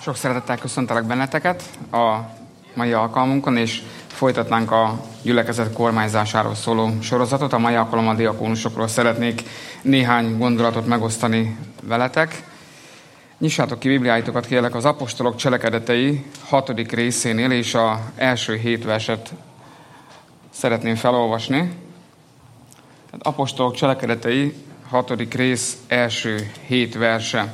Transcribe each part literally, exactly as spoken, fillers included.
Sok szeretettel köszöntelek benneteket a mai alkalmunkon, és folytatnánk a gyülekezet kormányzásáról szóló sorozatot. A mai alkalommal a diakónusokról szeretnék néhány gondolatot megosztani veletek. Nyissátok ki Bibliáitokat, kérlek, az apostolok cselekedetei hatodik részénél, és az első hét verset szeretném felolvasni. Tehát apostolok cselekedetei hatodik rész első hét verse.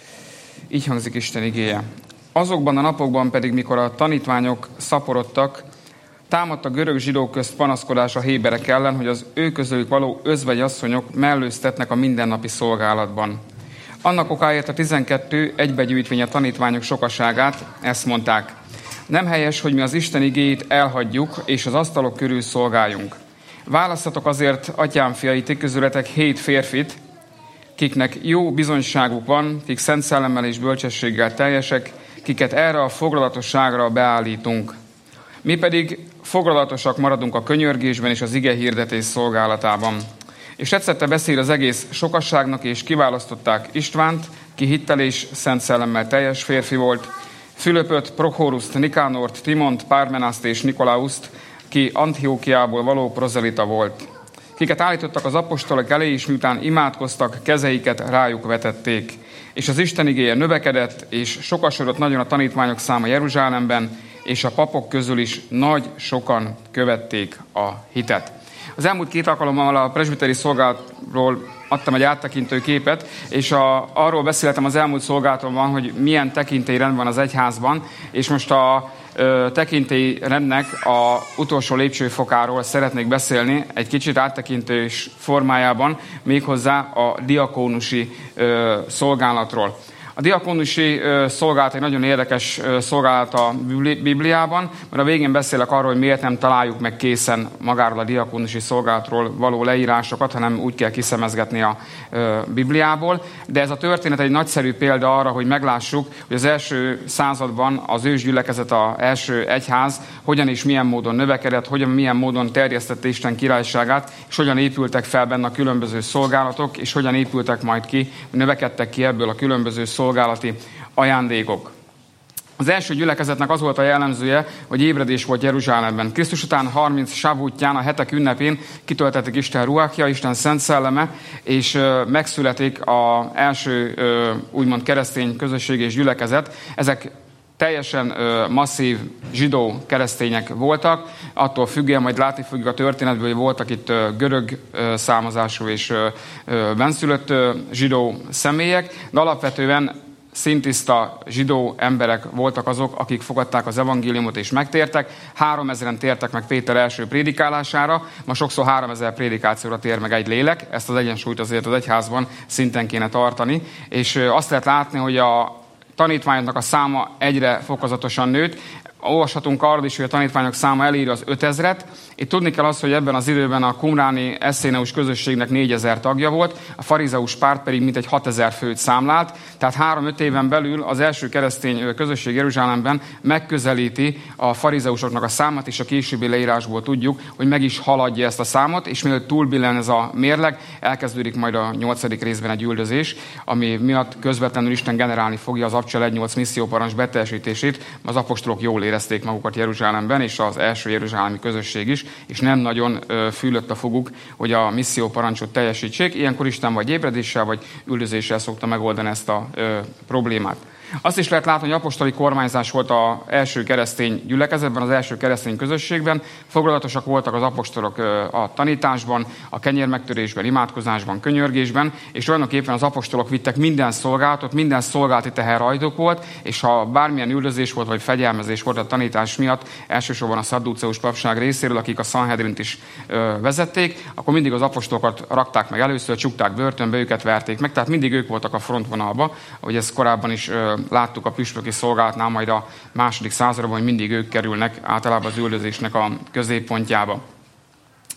Így hangzik Isten igéje. Azokban a napokban pedig, mikor a tanítványok szaporodtak, támadt a görög zsidók közt panaszkodás a héberek ellen, hogy az ő közülük való özvegyasszonyok mellőztetnek a mindennapi szolgálatban. Annak okáért a tizenkettő egybegyűjtvény a tanítványok sokaságát, ezt mondták: nem helyes, hogy mi az Isten igéjét elhagyjuk, és az asztalok körül szolgáljunk. Választatok azért, atyám fiai, ti közületek hét férfit, kiknek jó bizonyságuk van, kik szent szellemmel és bölcsességgel teljesek, kiket erre a foglalatosságra beállítunk. Mi pedig foglalatosak maradunk a könyörgésben és az ige hirdetés szolgálatában. És tetszette beszél az egész sokasságnak, és kiválasztották Istvánt, ki hittel és szent szellemmel teljes férfi volt, Fülöpöt, Prochóruszt, Nikánort, Timont, Pármenászt és Nikolauszt, ki Antiochiából való prozelita volt. Kiket állítottak az apostolok elé, és miután imádkoztak, kezeiket rájuk vetették. És az Isten igéje növekedett, és sokasodott nagyon a tanítványok száma Jeruzsálemben, és a papok közül is nagy sokan követték a hitet. Az elmúlt két alkalommal a presbiteri szolgálatról adtam egy áttekintő képet, és a, arról beszéltem az elmúlt szolgálatomban, hogy milyen tekintélyrend van az egyházban, és most a ö, tekintélyrendnek a utolsó lépcsőfokáról szeretnék beszélni, egy kicsit áttekintős formájában, méghozzá a diakónusi ö, szolgálatról. A diakónusi szolgálat egy nagyon érdekes szolgálat a Bibliában, mert a végén beszélek arról, hogy miért nem találjuk meg készen magáról a diakónusi szolgálatról való leírásokat, hanem úgy kell kiszemezgetni a Bibliából. De ez a történet egy nagyszerű példa arra, hogy meglássuk, hogy az első században az ősgyülekezet, az első egyház hogyan és milyen módon növekedett, hogyan milyen módon terjesztette Isten királyságát, és hogyan épültek fel benne a különböző szolgálatok, és hogyan épültek majd ki, növekedtek ki ebből a különböző szolgálati ajándékok. Az első gyülekezetnek az volt a jellemzője, hogy ébredés volt Jeruzsálemben. Krisztus után harminc sávútján, a hetek ünnepén kitöltetik Isten ruhákja, Isten szent szelleme, és megszületik az első úgymond keresztény közösség és gyülekezet. Ezek teljesen ö, masszív zsidó keresztények voltak, attól függően majd látni fogjuk a történetből, hogy voltak itt ö, görög ö, származású és ö, ö, benszülött ö, zsidó személyek, de alapvetően szintiszta zsidó emberek voltak azok, akik fogadták az evangéliumot és megtértek. Háromezren tértek meg Péter első prédikálására, ma sokszor háromezer prédikációra tér meg egy lélek, ezt az egyensúlyt azért az egyházban szinten kéne tartani, és ö, azt lehet látni, hogy a tanítványoknak a száma egyre fokozatosan nőtt. Olvashatunk arról is, hogy a tanítványok száma elírja az ötezret. Itt tudni kell azt, hogy ebben az időben a qumráni eszéneus közösségnek négyezer tagja volt, a farizeus párt pedig mintegy hatezer főt számlált, tehát három-öt éven belül az első keresztény közösség Jeruzsálemben megközelíti a farizeusoknak a számát, és a későbbi leírásból tudjuk, hogy meg is haladja ezt a számot, és mielőtt túlbillen ez a mérleg, elkezdődik majd a nyolcadik részben egy üldözés, ami miatt közvetlenül Isten generálni fogja az Apostol egy nyolc misszióparancs beteljesítését, az apostolok jól érezték magukat Jeruzsálemben, és az első jeruzsálemi közösség is, és nem nagyon ö, fűlött a foguk, hogy a misszióparancsot teljesítsék. Ilyenkor Isten vagy ébredéssel, vagy üldözéssel szokta megoldani ezt a ö, problémát. Azt is lehet látni, hogy apostoli kormányzás volt az első keresztény gyülekezetben, az első keresztény közösségben. Foglalatosak voltak az apostolok a tanításban, a kenyérmegtörésben, imádkozásban, könyörgésben, és tulajdonképpen az apostolok vittek minden szolgálatot, minden szolgálati teher rajtuk volt, és ha bármilyen üldözés volt, vagy fegyelmezés volt a tanítás miatt, elsősorban a szadduceus papság részéről, akik a Sanhedrint is vezették, akkor mindig az apostolokat rakták meg először, csukták börtönbe, őket verték meg, tehát mindig ők voltak a frontvonalba, ahogy ez korábban is láttuk a püspöki szolgálatnál, majd a második században, hogy mindig ők kerülnek általában az üldözésnek a középpontjába.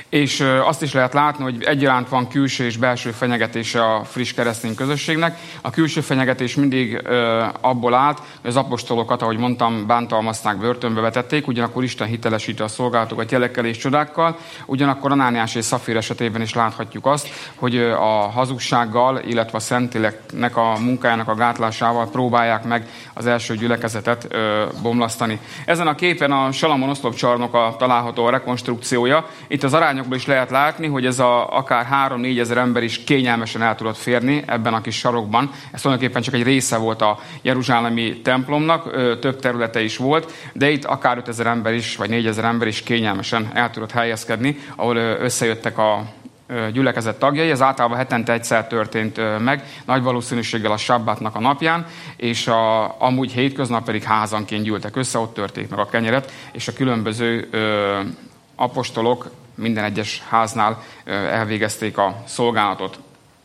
És azt is lehet látni, hogy egyaránt van külső és belső fenyegetése a friss keresztény közösségnek. A külső fenyegetés mindig abból állt, hogy az apostolokat, ahogy mondtam, bántalmazták, börtönbe vetették, ugyanakkor Isten hitelesíti a szolgálatokat jelekkel és csodákkal, ugyanakkor Anániás és Szafír esetében is láthatjuk azt, hogy a hazugsággal, illetve a Szentléleknek a munkájának a gátlásával próbálják meg az első gyülekezetet bomlasztani. Ezen a képen a Salamon oszlopcsarnoka található a rekonstrukciója. Itt az arányokból is lehet látni, hogy ez a akár három-négyezer ember is kényelmesen el tudott férni ebben a kis sarokban. Ez tulajdonképpen csak egy része volt a jeruzsálemi templomnak, több területe is volt, de itt akár ötezer ember is, vagy négyezer ember is kényelmesen el tudott helyezkedni, ahol összejöttek a gyülekezet tagjai. Ez általában hetente egyszer történt meg, nagy valószínűséggel a sabbátnak a napján, és a, amúgy hétköznap pedig házanként gyűltek össze, ott törték meg a kenyeret, és a különböző ö, apostolok minden egyes háznál ö, elvégezték a szolgálatot.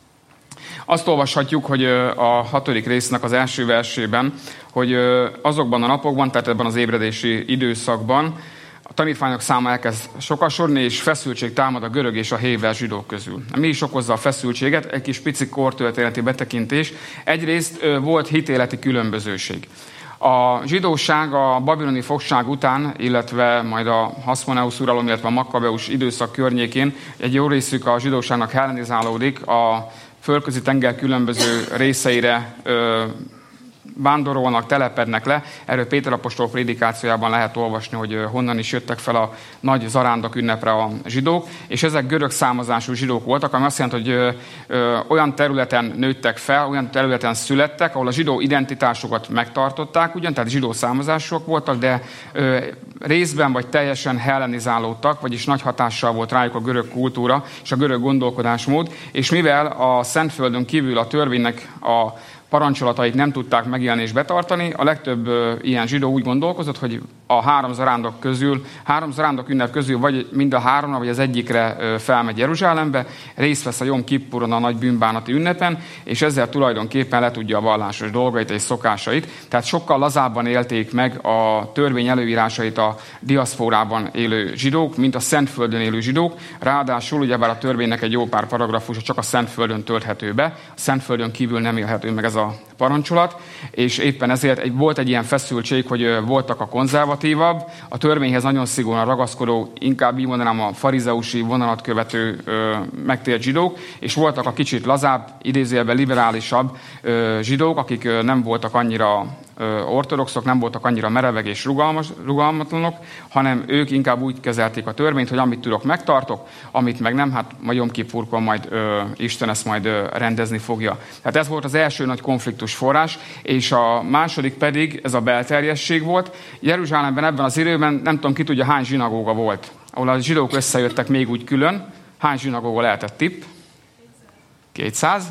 Azt olvashatjuk, hogy a hatodik résznek az első versében, hogy azokban a napokban, tehát ebben az ébredési időszakban a tanítványok száma elkezd sokasodni, és feszültség támad a görög és a héber zsidók közül. Mi is okozza a feszültséget? Egy kis pici kortörténeti betekintés. Egyrészt volt hitéleti különbözőség. A zsidóság a babiloni fogság után, illetve majd a Haszmoneusz uralom, illetve a Makkabeus időszak környékén egy jó részük a zsidóságnak hellenizálódik, a földközi tenger különböző részeire ö, vándorolnak, telepednek le. Erről Péter apostol prédikációjában lehet olvasni, hogy honnan is jöttek fel a nagy zarándok ünnepre a zsidók, és ezek görög származású zsidók voltak, ami azt jelenti, hogy ö, ö, olyan területen nőttek fel, olyan területen születtek, ahol a zsidó identitásokat megtartották, ugyan, tehát zsidó származásúak voltak, de ö, részben vagy teljesen hellenizálódtak, vagyis nagy hatással volt rájuk a görög kultúra és a görög gondolkodásmód, és mivel a Szentföldön kívül a törvénynek a parancsolatait nem tudták megélni és betartani, a legtöbb ö, ilyen zsidó úgy gondolkozott, hogy a három zarándok közül, három zarándok ünnep közül vagy mind a háromra, vagy az egyikre ö, felmegy Jeruzsálembe, részt vesz a Jom Kippuron, a nagy bűnbánati ünnepen, és ezzel tulajdonképpen letudja a vallásos dolgait és szokásait. Tehát sokkal lazábban élték meg a törvény előírásait a diaszporában élő zsidók, mint a Szentföldön élő zsidók. Ráadásul ugyebár a törvénynek egy jó pár paragrafusa csak a Szentföldön tölthető be, a Szentföldön kívül nem élhető meg ez a parancsolat, és éppen ezért egy, volt egy ilyen feszültség, hogy voltak a konzervatívabb, a törvényhez nagyon szigorúan ragaszkodó, inkább így mondanám a farizeusi vonalat követő ö, megtért zsidók, és voltak a kicsit lazább, idézőjelben liberálisabb ö, zsidók, akik ö, nem voltak annyira ö, ortodoxok, nem voltak annyira merevek és rugalmas, rugalmatlanok, hanem ők inkább úgy kezelték a törvényt, hogy amit tudok, megtartok, amit meg nem, hát majd Jom Kippurkor majd ö, Isten ezt majd ö, rendezni fogja. Tehát ez volt az első nagy konfliktus forrás, és a második pedig ez a belterjesség volt. Jeruzsálemben ebben az időben nem tudom, ki tudja, hány zsinagóga volt, ahol a zsidók összejöttek még úgy külön. Hány zsinagóga lehetett tipp? kétszáz?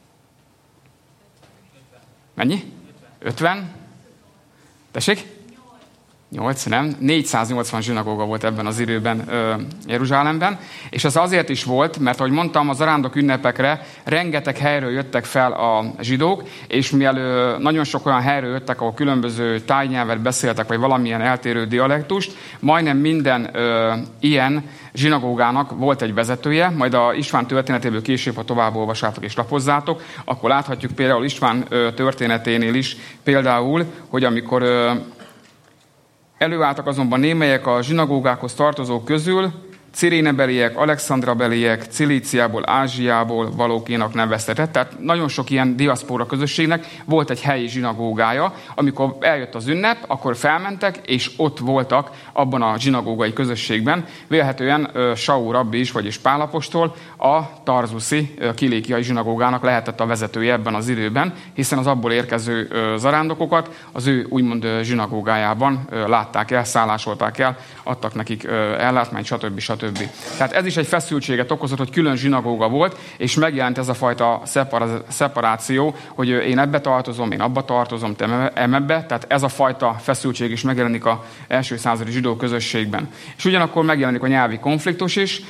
Mennyi? ötven? Tessék? nyolc, nem? négyszáznyolcvan zsinagóga volt ebben az időben ö, Jeruzsálemben, és ez azért is volt, mert ahogy mondtam, az zarándok ünnepekre rengeteg helyről jöttek fel a zsidók, és mivel ö, nagyon sok olyan helyről jöttek, ahol különböző tájnyelvet beszéltek, vagy valamilyen eltérő dialektust, majdnem minden ö, ilyen zsinagógának volt egy vezetője, majd a István történetéből később, ha tovább olvassátok és lapozzátok, akkor láthatjuk például István ö, történeténél is például, hogy amikor ö, előálltak azonban némelyek a zsinagógákhoz tartozók közül, Cirénebeliek, Alexandrabeliek, Cilíciából, Ázsiából valókénak neveztetett. Tehát nagyon sok ilyen diaszpóra közösségnek volt egy helyi zsinagógája. Amikor eljött az ünnep, akkor felmentek, és ott voltak abban a zsinagógai közösségben. Vélhetően Saul rabbi is, vagyis Pál apostol, a tarzuszi, kilékiai zsinagógának lehetett a vezetője ebben az időben, hiszen az abból érkező zarándokokat az ő úgymond zsinagógájában látták el, szállásolták el, adtak nekik ellátmányt, stb. stb. Tehát ez is egy feszültséget okozott, hogy külön zsinagóga volt, és megjelent ez a fajta szeparáció, hogy én ebbe tartozom, én abba tartozom, te emebbe, tehát ez a fajta feszültség is megjelenik az első századi zsidó közösségben. És ugyanakkor megjelenik a nyelvi konfliktus is.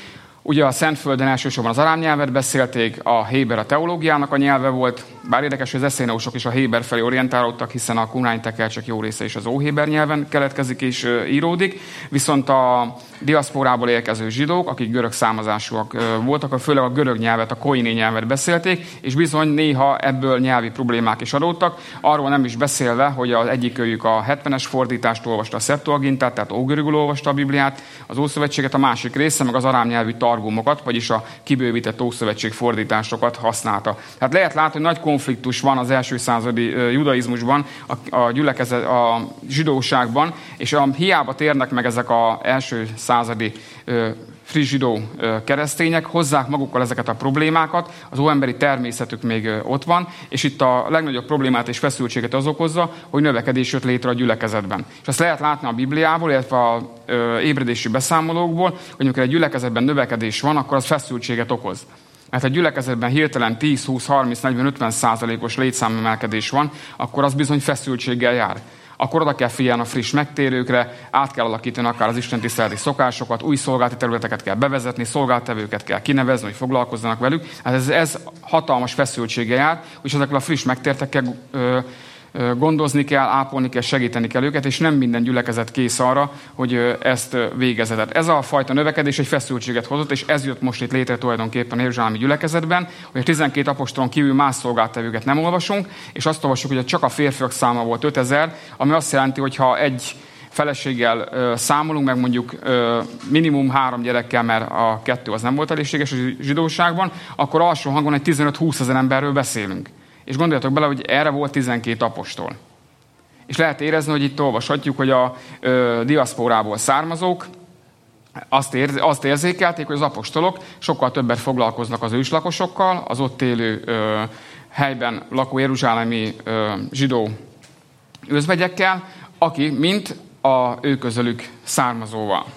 Ugye a Szentföldön elsősorban az arám nyelvet beszélték, a héber a teológiának a nyelve volt, bár érdekes, hogy az eszénausok is a héber felé orientálódtak, hiszen a Qumráni tekercsek jó része is az óhéber nyelven keletkezik és íródik, viszont a diaszporából érkező zsidók, akik görög származásúak voltak, főleg a görög nyelvet, a koiné nyelvet beszélték, és bizony néha ebből nyelvi problémák is adódtak, arról nem is beszélve, hogy az egyikőjük a hetvenes fordítást olvasta, a Septuagintát, tehát ógörögül olvasta a Bibliát, az Ószövetséget, a másik része meg az arám nyelvű targumokat, vagyis a kibővített Ószövetség fordításokat használta. Tehát lehet látni, hogy nagy konfliktus van az első századi judaizmusban, a, a gyülekezet, a zsidóságban, és a, hiába térnek meg ezek az első századi friss zsidó keresztények, hozzák magukkal ezeket a problémákat, az óemberi természetük még ott van, és itt a legnagyobb problémát és feszültséget az okozza, hogy növekedés jött létre a gyülekezetben. És azt lehet látni a Bibliából, illetve a ébredési beszámolókból, hogy amikor egy gyülekezetben növekedés van, akkor az feszültséget okoz. Mert ha a gyülekezetben hirtelen tíz, húsz, harminc, negyven, ötven százalékos létszámemelkedés van, akkor az bizony feszültséggel jár. Akkor oda kell figyelni a friss megtérőkre, át kell alakítani akár az istentiszteleti szokásokat, új szolgálati területeket kell bevezetni, szolgáltevőket kell kinevezni, hogy foglalkozzanak velük. Hát ez, ez hatalmas feszültséggel jár, és ezekkel a friss megtértekkel ö, ö, gondozni kell, ápolni kell, segíteni kell őket, és nem minden gyülekezet kész arra, hogy ö, ezt végezze. Tehát ez a fajta növekedés egy feszültséget hozott, és ez jött most itt létre tulajdonképpen a jeruzsálemi gyülekezetben, hogy a tizenkét apostolon kívül más szolgáltevőket nem olvasunk, és azt olvasjuk, hogy csak a férfiak száma volt ötezer, ami azt jelenti, hogy ha egy feleséggel ö, számolunk, meg mondjuk ö, minimum három gyerekkel, mert a kettő az nem volt elégséges a zsidóságban, akkor alsó hangon egy tizenöt-húsz ezer emberről beszélünk. És gondoljatok bele, hogy erre volt tizenkét apostol. És lehet érezni, hogy itt olvashatjuk, hogy a ö, diaszporából származók azt, érz, azt érzékelték, hogy az apostolok sokkal többet foglalkoznak az őslakosokkal, az ott élő ö, helyben lakó jeruzsálemi ö, zsidó özvegyekkel, aki mint a ő közülük származóval.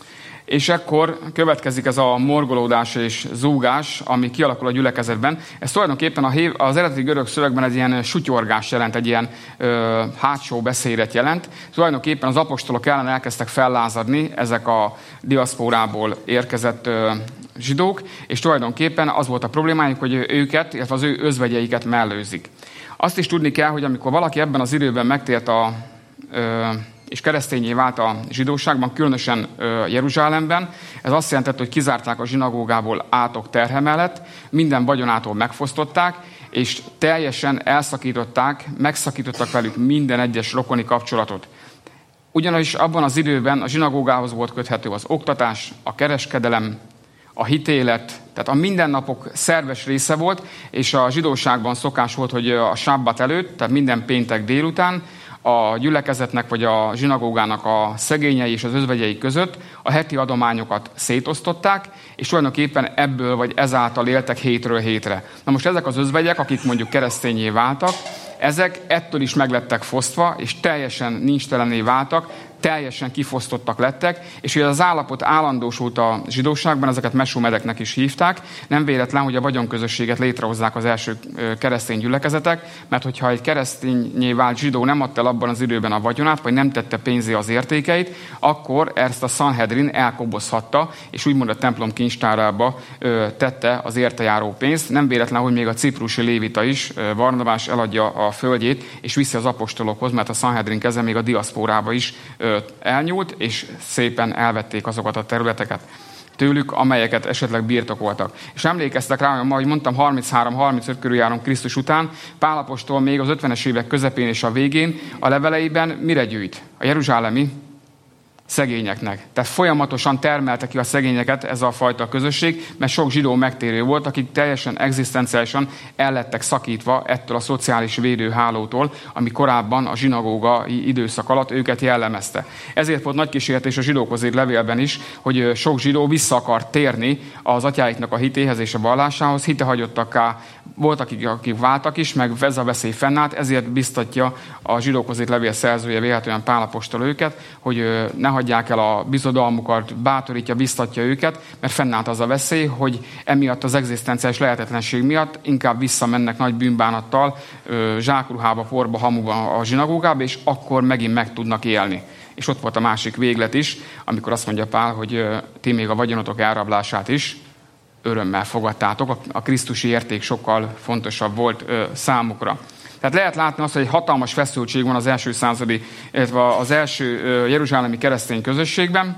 És ekkor következik ez a morgolódás és zúgás, ami kialakul a gyülekezetben. Ez tulajdonképpen az eredeti görög szövegben egy ilyen sutyorgás jelent, egy ilyen ö, hátsó beszédet jelent. Tulajdonképpen az apostolok ellen elkezdtek fellázadni ezek a diaszporából érkezett ö, zsidók, és tulajdonképpen az volt a problémájuk, hogy őket, illetve az ő özvegyeiket mellőzik. Azt is tudni kell, hogy amikor valaki ebben az időben megtért a ö, és keresztényé vált a zsidóságban, különösen Jeruzsálemben. Ez azt jelentett, hogy kizárták a zsinagógából átok terhe mellett, minden vagyonától megfosztották, és teljesen elszakították, megszakítottak velük minden egyes rokoni kapcsolatot. Ugyanis abban az időben a zsinagógához volt köthető az oktatás, a kereskedelem, a hitélet, tehát a mindennapok szerves része volt, és a zsidóságban szokás volt, hogy a sábbat előtt, tehát minden péntek délután, a gyülekezetnek vagy a zsinagógának a szegényei és az özvegyei között a heti adományokat szétosztották, és tulajdonképpen ebből vagy ezáltal éltek hétről hétre. Na most ezek az özvegyek, akik mondjuk keresztényé váltak, ezek ettől is meglettek fosztva, és teljesen nincstelenné váltak, teljesen kifosztottak lettek, és hogy az állapot állandósult a zsidóságban, ezeket mesómedeknek is hívták. Nem véletlen, hogy a vagyonközösséget létrehozzák az első keresztény gyülekezetek, mert hogyha egy keresztényé vált zsidó nem adta el abban az időben a vagyonát, vagy nem tette pénzé az értékeit, akkor ezt a Sanhedrin elkobozhatta, és úgymond a templom kincstárába tette az értejáró pénzt. Nem véletlen, hogy még a ciprusi lévita is, Barnabás eladja a földjét, és viszi az apostolokhoz, mert a Sanhedrin keze még a diaszporába is elnyúlt, és szépen elvették azokat a területeket tőlük, amelyeket esetleg birtokoltak. És emlékeztek rá, hogy ma, ahogy mondtam, harminchárom harmincöt körül járunk Krisztus után, Pál apostol még az ötvenes évek közepén és a végén a leveleiben mire gyűjt? A jeruzsálemi szegényeknek. Tehát folyamatosan termelte ki a szegényeket ez a fajta közösség, mert sok zsidó megtérő volt, akik teljesen egzisztenciálisan el lettek szakítva ettől a szociális védőhálótól, ami korábban a zsinagógai időszak alatt őket jellemezte. Ezért volt nagy kísértés a zsidókhoz írt levélben is, hogy sok zsidó vissza akart térni az atyáiknak a hitéhez és a vallásához, hitehagyottakká voltak, akik, akik váltak is, meg ez a veszély fennállt, ezért biztatja a zsidókhoz írt levél szerzője véletlenül Pál apostol őket, hogy ne hagyják el a bizodalmukat, bátorítja, biztatja őket, mert fennállt az a veszély, hogy emiatt az egzisztenciális lehetetlenség miatt inkább visszamennek nagy bűnbánattal, zsákruhába, porba, hamuba a zsinagógába, és akkor megint meg tudnak élni. És ott volt a másik véglet is, amikor azt mondja Pál, hogy ti még a vagyonotok elrablását is örömmel fogadtátok. A krisztusi érték sokkal fontosabb volt számukra. Tehát lehet látni azt, hogy egy hatalmas feszültség van az első századi, illetve az első jeruzsálemi keresztény közösségben,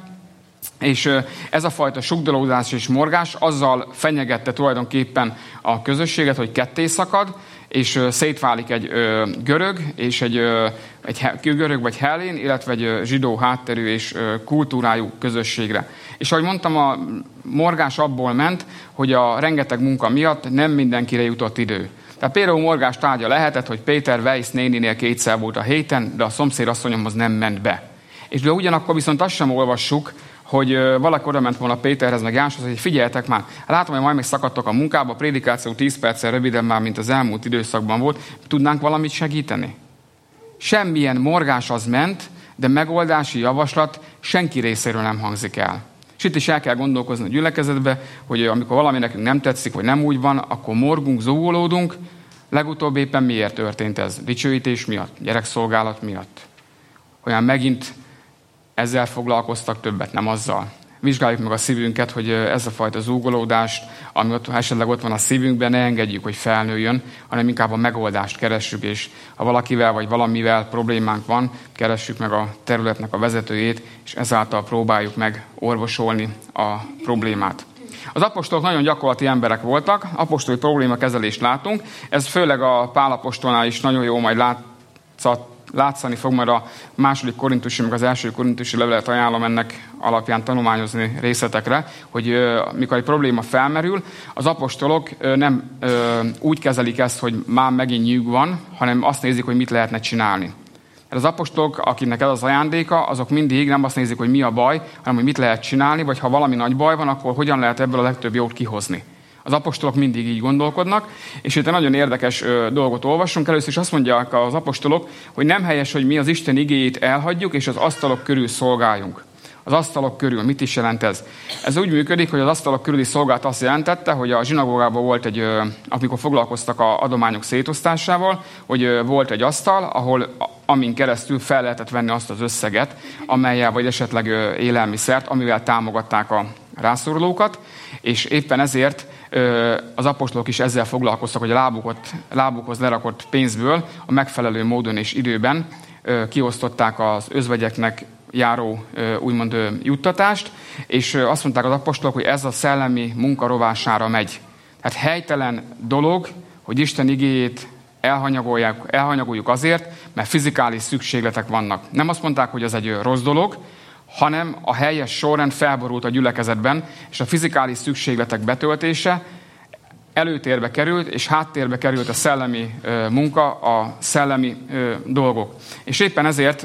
és ez a fajta sugdolódás és morgás azzal fenyegette tulajdonképpen a közösséget, hogy ketté szakad, és szétválik egy görög, és egy, egy görög vagy hellén, illetve egy zsidó hátterű és kultúrájú közösségre. És ahogy mondtam, a morgás abból ment, hogy a rengeteg munka miatt nem mindenkire jutott idő. Tehát például morgás tárgya lehetett, hogy Péter Weiss néninél kétszer volt a héten, de a szomszéd asszonyomhoz nem ment be. És de ugyanakkor viszont azt sem olvassuk, hogy valaki oda ment volna Péterhez, meg Jánoshoz, hogy figyeljetek már, látom, hogy majd még szakadtok a munkába, a prédikáció tíz perccel röviden már, mint az elmúlt időszakban volt, tudnánk valamit segíteni? Semmilyen morgás az ment, de megoldási javaslat senki részéről nem hangzik el. És itt is el kell gondolkozni a gyülekezetbe, hogy amikor valami nekünk nem tetszik, vagy nem úgy van, akkor morgunk, zúgolódunk. Legutóbb éppen miért történt ez? Dicsőítés miatt? Gyerekszolgálat miatt? Olyan megint ezzel foglalkoztak többet, nem azzal. Vizsgáljuk meg a szívünket, hogy ez a fajta zúgolódást, ami ott, esetleg ott van a szívünkben, ne engedjük, hogy felnőjön, hanem inkább a megoldást keressük, és ha valakivel vagy valamivel problémánk van, keressük meg a területnek a vezetőjét, és ezáltal próbáljuk meg orvosolni a problémát. Az apostolok nagyon gyakorlati emberek voltak, apostoli problémakezelést látunk, ez főleg a Pál apostolnál is nagyon jó majd látszat, látszani fog, majd a második korintusi, meg az első korintusi levelet ajánlom ennek alapján tanulmányozni részletekre, hogy mikor egy probléma felmerül, az apostolok nem úgy kezelik ezt, hogy már megint nyűg van, hanem azt nézik, hogy mit lehetne csinálni. Az apostolok, akiknek ez az ajándéka, azok mindig nem azt nézik, hogy mi a baj, hanem hogy mit lehet csinálni, vagy ha valami nagy baj van, akkor hogyan lehet ebből a legtöbb jót kihozni. Az apostolok mindig így gondolkodnak, és itt egy nagyon érdekes dolgot olvassunk. Először is azt mondják az apostolok, hogy nem helyes, hogy mi az Isten igéjét elhagyjuk, és az asztalok körül szolgáljunk. Az asztalok körül, mit is jelent ez? Ez úgy működik, hogy az asztalok körüli szolgálat azt jelentette, hogy a zsinagógában volt egy, amikor foglalkoztak az adományok szétosztásával, hogy volt egy asztal, ahol amin keresztül fel lehetett venni azt az összeget, amellyel vagy esetleg élelmiszert, amivel támogatták a rászorulókat, és éppen ezért az apostolok is ezzel foglalkoztak, hogy a lábukat, lábukhoz lerakott pénzből a megfelelő módon és időben kiosztották az özvegyeknek járó úgymond juttatást, és azt mondták az apostolok, hogy ez a szellemi munka rovására megy. Tehát helytelen dolog, hogy Isten igéjét elhanyagolják, elhanyagoljuk azért, mert fizikális szükségletek vannak. Nem azt mondták, hogy ez egy rossz dolog, hanem a helyes sorrend felborult a gyülekezetben, és a fizikális szükségletek betöltése előtérbe került, és háttérbe került a szellemi ö, munka, a szellemi ö, dolgok. És éppen ezért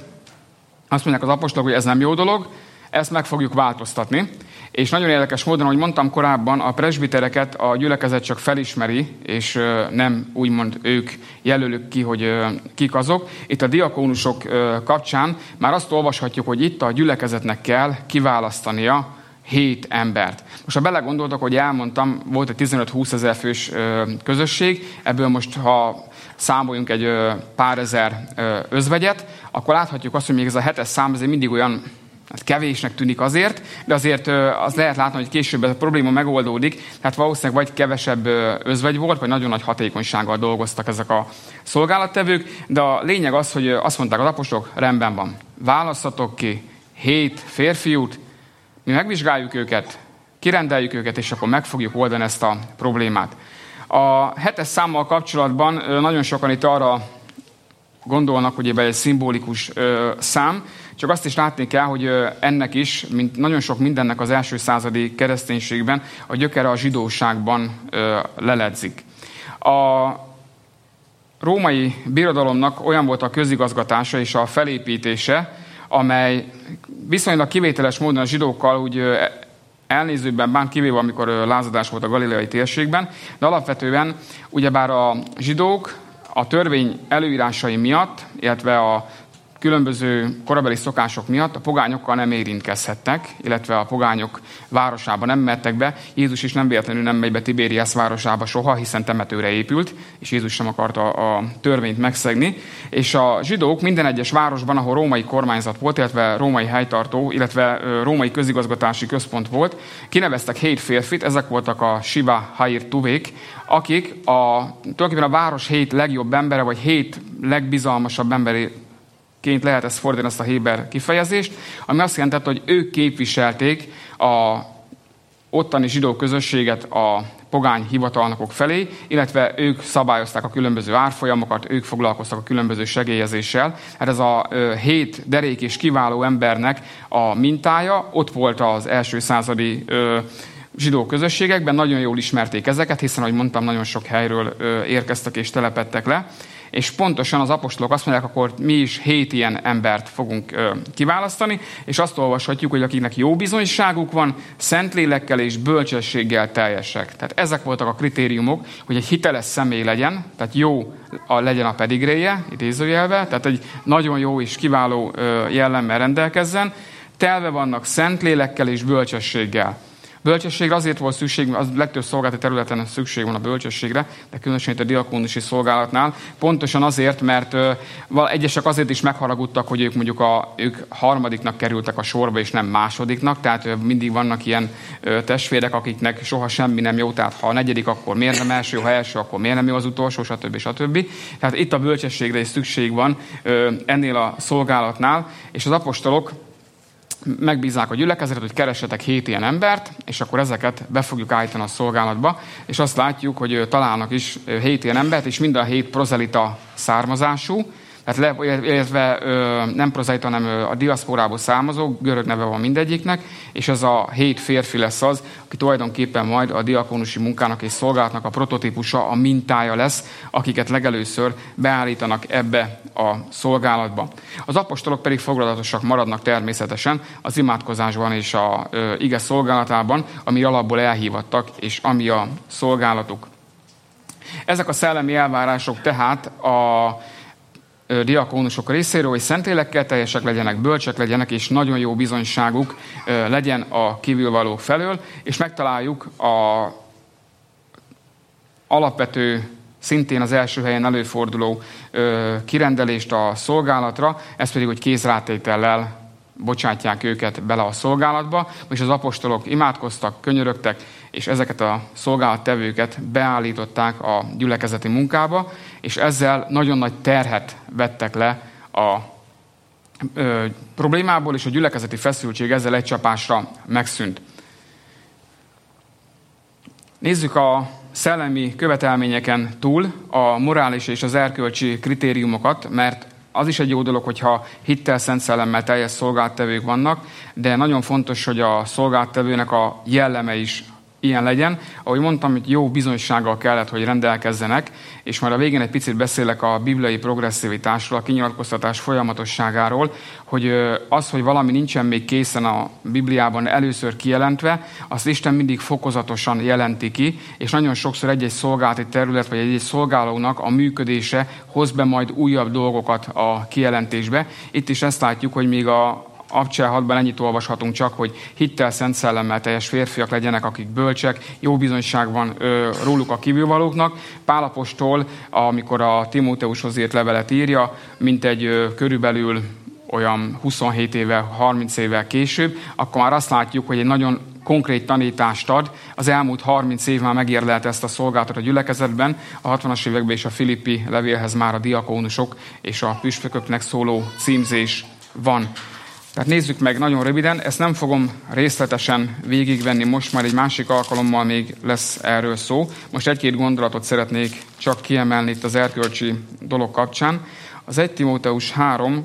azt mondják az apostolok, hogy ez nem jó dolog, ezt meg fogjuk változtatni. És nagyon érdekes módon, ahogy mondtam korábban, a presbitereket a gyülekezet csak felismeri, és ö, nem úgymond ők jelölik ki, hogy ö, kik azok. Itt a diakónusok ö, kapcsán már azt olvashatjuk, hogy itt a gyülekezetnek kell kiválasztania hét embert. Most ha belegondoltak, hogy elmondtam, volt egy tizenöt-húsz ezer fős ö, közösség, ebből most ha számoljunk egy ö, pár ezer ö, özvegyet, akkor láthatjuk azt, hogy még ez a hetes szám azért mindig olyan hát kevésnek tűnik azért, de azért az lehet látni, hogy később ez a probléma megoldódik, tehát valószínűleg vagy kevesebb özvegy volt, vagy nagyon nagy hatékonysággal dolgoztak ezek a szolgálattevők, de a lényeg az, hogy azt mondták az apostolok, rendben van, válasszatok ki hét férfiút, mi megvizsgáljuk őket, kirendeljük őket, és akkor meg fogjuk oldani ezt a problémát. A hetes számmal kapcsolatban nagyon sokan itt arra gondolnak, hogy ebben egy szimbolikus ö, szám, csak azt is látni kell, hogy ö, ennek is, mint nagyon sok mindennek az első századi kereszténységben, a gyökere a zsidóságban ö, leledzik. A római birodalomnak olyan volt a közigazgatása és a felépítése, amely viszonylag kivételes módon a zsidókkal úgy ö, elnézőbben bán, kivéve amikor ö, lázadás volt a galileai térségben, de alapvetően ugyebár a zsidók a törvény előírásai miatt, illetve a különböző korabeli szokások miatt a pogányokkal nem érintkezhettek, illetve a pogányok városába nem mehettek be. Jézus is nem véletlenül nem megy be Tibériász városába soha, hiszen temetőre épült, és Jézus sem akarta a törvényt megszegni. És a zsidók minden egyes városban, ahol római kormányzat volt, illetve római helytartó, illetve római közigazgatási központ volt, kineveztek hét férfit, ezek voltak a Shiva Hair Tuvék, akik a, tulajdonképpen a város hét legjobb embere, vagy hét legbizalmasabb emberéként lehet ezt fordítani, ezt a héber kifejezést, ami azt jelentette, hogy ők képviselték a ottani zsidó közösséget a pogány hivatalnokok felé, illetve ők szabályozták a különböző árfolyamokat, ők foglalkoztak a különböző segélyezéssel. Hát ez a ö, hét derék és kiváló embernek a mintája, ott volt az első századi ö, zsidó közösségekben, nagyon jól ismerték ezeket, hiszen, ahogy mondtam, nagyon sok helyről ö, érkeztek és telepedtek le. És pontosan az apostolok azt mondják, akkor mi is hét ilyen embert fogunk ö, kiválasztani, és azt olvashatjuk, hogy akiknek jó bizonyságuk van, szentlélekkel és bölcsességgel teljesek. Tehát ezek voltak a kritériumok, hogy egy hiteles személy legyen, tehát jó a, legyen a pedigréje, idézőjelbe, tehát egy nagyon jó és kiváló ö, jellemmel rendelkezzen, telve vannak szentlélekkel és bölcsességgel. Bölcsességre azért volt szükség, az legtöbb szolgálati területen szükség van a bölcsességre, de különösen itt a diakónusi szolgálatnál. Pontosan azért, mert ö, egyesek azért is megharagudtak, hogy ők mondjuk a, ők harmadiknak kerültek a sorba, és nem másodiknak, tehát ö, mindig vannak ilyen ö, testvérek, akiknek soha semmi nem jó, tehát ha a negyedik, akkor miért nem első, ha első, akkor miért nem jó az utolsó, stb. stb. Tehát itt a bölcsességre is szükség van ö, ennél a szolgálatnál, és az apostolok megbízzák a gyülekezetet, hogy keressetek hét ilyen embert, és akkor ezeket be fogjuk állítani a szolgálatba, és azt látjuk, hogy találnak is hét ilyen embert, és mind a hét prozelita származású, tehát le, illetve nem prozelita, hanem a diaszporából származó, görög neve van mindegyiknek, és ez a hét férfi lesz az, aki tulajdonképpen majd a diakónusi munkának és szolgálatnak a prototípusa, a mintája lesz, akiket legelőször beállítanak ebbe a szolgálatba. Az apostolok pedig foglalatosak maradnak természetesen az imádkozásban és a ö, ige szolgálatában, ami alapból elhívattak, és ami a szolgálatuk. Ezek a szellemi elvárások tehát a diakónusok részéről, hogy szentélekkel teljesek legyenek, bölcsek legyenek, és nagyon jó bizonyságuk legyen a kívülvalók felől, és megtaláljuk a alapvető, szintén az első helyen előforduló kirendelést a szolgálatra, ez pedig, hogy kézrátétellel bocsátják őket bele a szolgálatba, és az apostolok imádkoztak, könyörögtek, és ezeket a szolgálattevőket beállították a gyülekezeti munkába, és ezzel nagyon nagy terhet vettek le a ö, problémából, és a gyülekezeti feszültség ezzel egy csapásra megszűnt. Nézzük a szellemi követelményeken túl a morális és az erkölcsi kritériumokat, mert az is egy jó dolog, hogyha hittel, szent szellemmel teljes szolgálattevők vannak, de nagyon fontos, hogy a szolgálattevőnek a jelleme is ilyen legyen. Ahogy mondtam, hogy jó bizonysággal kellett, hogy rendelkezzenek, és majd a végén egy picit beszélek a bibliai progresszivitásról, a kinyilatkoztatás folyamatosságáról, hogy az, hogy valami nincsen még készen a Bibliában először kijelentve, azt Isten mindig fokozatosan jelenti ki, és nagyon sokszor egy-egy szolgálati terület, vagy egy-egy szolgálónak a működése hoz be majd újabb dolgokat a kijelentésbe. Itt is ezt látjuk, hogy még a Abcsel hatban ennyit olvashatunk csak, hogy hittel, szent szellemmel teljes férfiak legyenek, akik bölcsek, jó bizonyság van ö, róluk a kívülvalóknak. Pál apostol, amikor a Timóteushoz írt levelet írja, mint egy ö, körülbelül olyan huszonhét évvel, harminc évvel később, akkor már azt látjuk, hogy egy nagyon konkrét tanítást ad. Az elmúlt harminc év már megérlelt ezt a szolgálatot a gyülekezetben. A hatvanas években és a Filippi levélhez már a diakónusok és a püspököknek szóló címzés van. Tehát nézzük meg nagyon röviden, ezt nem fogom részletesen végigvenni most, majd egy másik alkalommal még lesz erről szó. Most egy-két gondolatot szeretnék csak kiemelni itt az erkölcsi dolog kapcsán. Az egy Timóteus három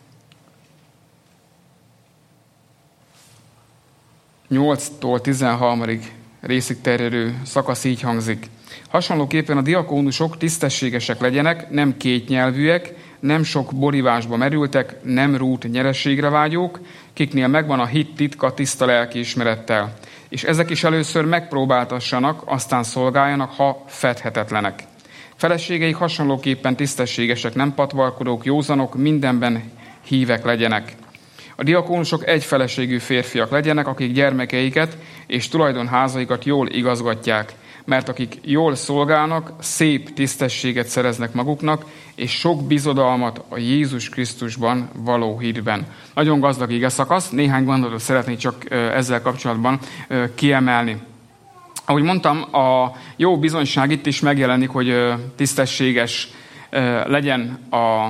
nyolctól tizenharmadik részig terjedő szakasz így hangzik. Hasonlóképpen a diakónusok tisztességesek legyenek, nem kétnyelvűek, nem sok borívásba merültek, nem rút nyereségre vágyók, kiknél megvan a hit titka tiszta lelkiismerettel. És ezek is először megpróbáltassanak, aztán szolgáljanak, ha fedhetetlenek. Feleségeik hasonlóképpen tisztességesek, nem patvalkodók, józanok, mindenben hívek legyenek. A diakónusok egyfeleségű férfiak legyenek, akik gyermekeiket és tulajdonházaikat jól igazgatják, mert akik jól szolgálnak, szép tisztességet szereznek maguknak, és sok bizodalmat a Jézus Krisztusban való hitben. Nagyon gazdag igeszakasz, néhány gondolatot szeretnék csak ezzel kapcsolatban kiemelni. Ahogy mondtam, a jó bizonyság itt is megjelenik, hogy tisztességes legyen a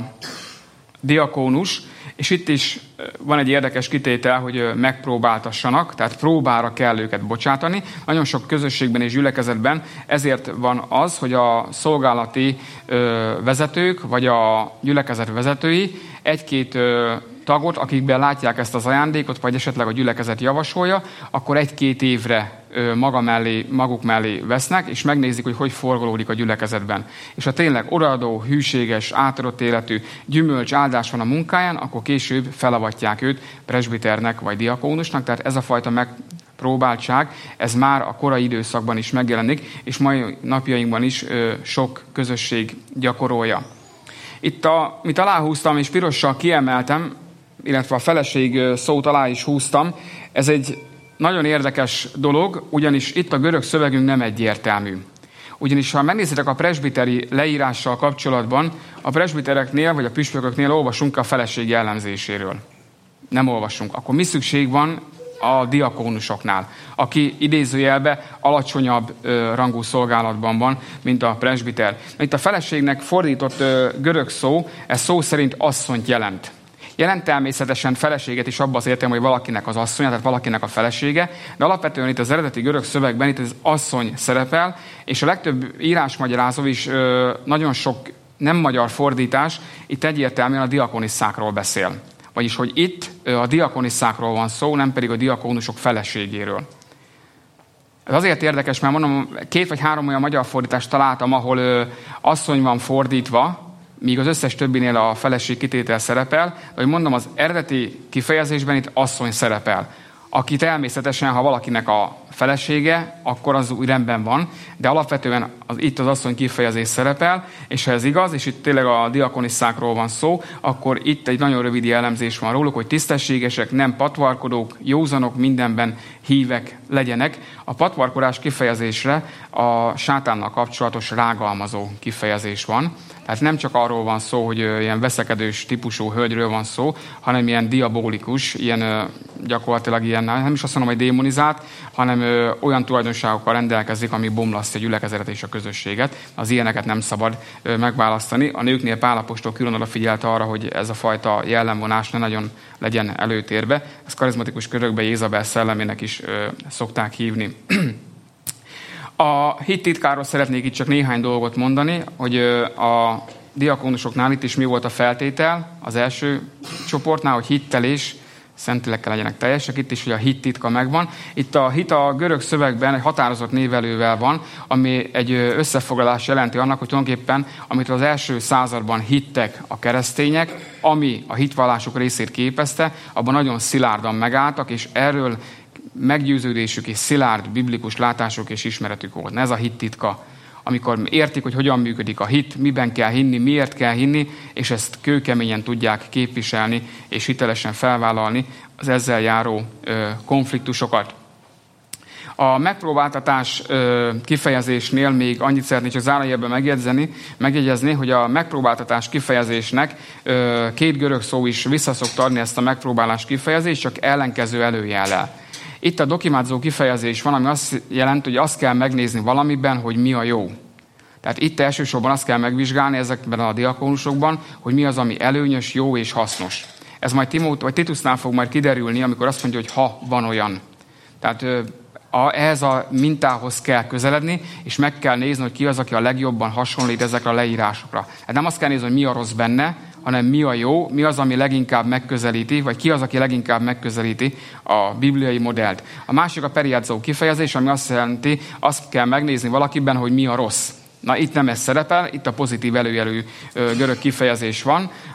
diakónus, és itt is van egy érdekes kitétel, hogy megpróbáltassanak, tehát próbára kell őket bocsátani. Nagyon sok közösségben és gyülekezetben ezért van az, hogy a szolgálati vezetők, vagy a gyülekezet vezetői egy-két tagot, akikben látják ezt az ajándékot, vagy esetleg a gyülekezet javasolja, akkor egy-két évre maga mellé, maguk mellé vesznek, és megnézik, hogy hogy forgolódik a gyülekezetben. És ha tényleg odaadó, hűséges, átadott életű, gyümölcs, áldás van a munkáján, akkor később felavatják őt presbiternek vagy diakónusnak, tehát ez a fajta megpróbáltság, ez már a korai időszakban is megjelenik, és mai napjainkban is ö, sok közösség gyakorolja. Itt, a, mit aláhúztam és pirossal kiemeltem, illetve a feleség szót alá is húztam, ez egy nagyon érdekes dolog, ugyanis itt a görög szövegünk nem egyértelmű. Ugyanis ha megnézitek a presbiteri leírással kapcsolatban, a presbitereknél vagy a püspököknél olvasunk a feleség jellemzéséről. Nem olvasunk. Akkor mi szükség van a diakónusoknál, aki idézőjelbe alacsonyabb ö, rangú szolgálatban van, mint a presbiter. Itt a feleségnek fordított ö, görög szó, ez szó szerint asszonyt jelent. Jelent természetesen feleséget is abban az értelemben, hogy valakinek az asszonya, tehát valakinek a felesége, de alapvetően itt az eredeti görög szövegben itt az asszony szerepel, és a legtöbb írásmagyarázó is ö, nagyon sok nem magyar fordítás itt egyértelműen a diakoniszákról beszél. Vagyis, hogy itt a diakoniszákról van szó, nem pedig a diakónusok feleségéről. Ez azért érdekes, mert mondom, két vagy három olyan magyar fordítást találtam, ahol ö, asszony van fordítva, míg az összes többinél a feleség kitétel szerepel, de hogy mondom, az eredeti kifejezésben itt asszony szerepel. Aki természetesen, ha valakinek a felesége, akkor az úgy rendben van, de alapvetően az, itt az asszony kifejezés szerepel, és ha ez igaz, és itt tényleg a diakoniszákról van szó, akkor itt egy nagyon rövid jellemzés van róluk, hogy tisztességesek, nem patvarkodók, józanok, mindenben hívek legyenek. A patvarkodás kifejezésre a sátánnal kapcsolatos rágalmazó kifejezés van. Tehát nem csak arról van szó, hogy ilyen veszekedős típusú hölgyről van szó, hanem ilyen diabolikus, ilyen gyakorlatilag ilyen, nem is azt mondom, hogy démonizált, hanem olyan tulajdonságokkal rendelkezik, ami bomlasztja a gyülekezetet és a közösséget. Az ilyeneket nem szabad megválasztani. A nőknél Pál apostol külön odafigyelt arra, hogy ez a fajta jellemvonás ne nagyon legyen előtérbe. Ez karizmatikus körökben Jézabel szellemének is szokták hívni. A hit titkáról szeretnék itt csak néhány dolgot mondani, hogy a diakónusoknál itt is mi volt a feltétel az első csoportnál, hogy hittel és szentlélekkel legyenek teljesek, itt is, hogy a hit titka megvan. Itt a hit a görög szövegben egy határozott névelővel van, ami egy összefoglalás jelenti annak, hogy tulajdonképpen, amit az első században hittek a keresztények, ami a hitvallásuk részét képezte, abban nagyon szilárdan megálltak, és erről meggyőződésük és szilárd biblikus látások és ismeretük volt. Ez a hit titka. Amikor értik, hogy hogyan működik a hit, miben kell hinni, miért kell hinni, és ezt kőkeményen tudják képviselni és hitelesen felvállalni az ezzel járó ö, konfliktusokat. A megpróbáltatás ö, kifejezésnél még annyit szeretnék csak zárójelben megjegyzni, megjegyezni, hogy a megpróbáltatás kifejezésnek ö, két görög szó is visszaszokta adni ezt a megpróbálás kifejezést, csak ellenkező előjellel. Itt a dokimázó kifejezés van, ami azt jelenti, hogy azt kell megnézni valamiben, hogy mi a jó. Tehát itt elsősorban azt kell megvizsgálni ezekben a diakónusokban, hogy mi az, ami előnyös, jó és hasznos. Ez majd Timót, vagy Titusnál fog majd kiderülni, amikor azt mondja, hogy ha van olyan. Tehát a, ehhez a mintához kell közeledni, és meg kell nézni, hogy ki az, aki a legjobban hasonlít ezekre a leírásokra. Hát nem azt kell nézni, hogy mi a rossz benne, hanem mi a jó, mi az, ami leginkább megközelíti, vagy ki az, aki leginkább megközelíti a bibliai modellt. A másik a periadzó kifejezés, ami azt jelenti, azt kell megnézni valakiben, hogy mi a rossz. Na itt nem ez szerepel, itt a pozitív előjelű görög kifejezés van,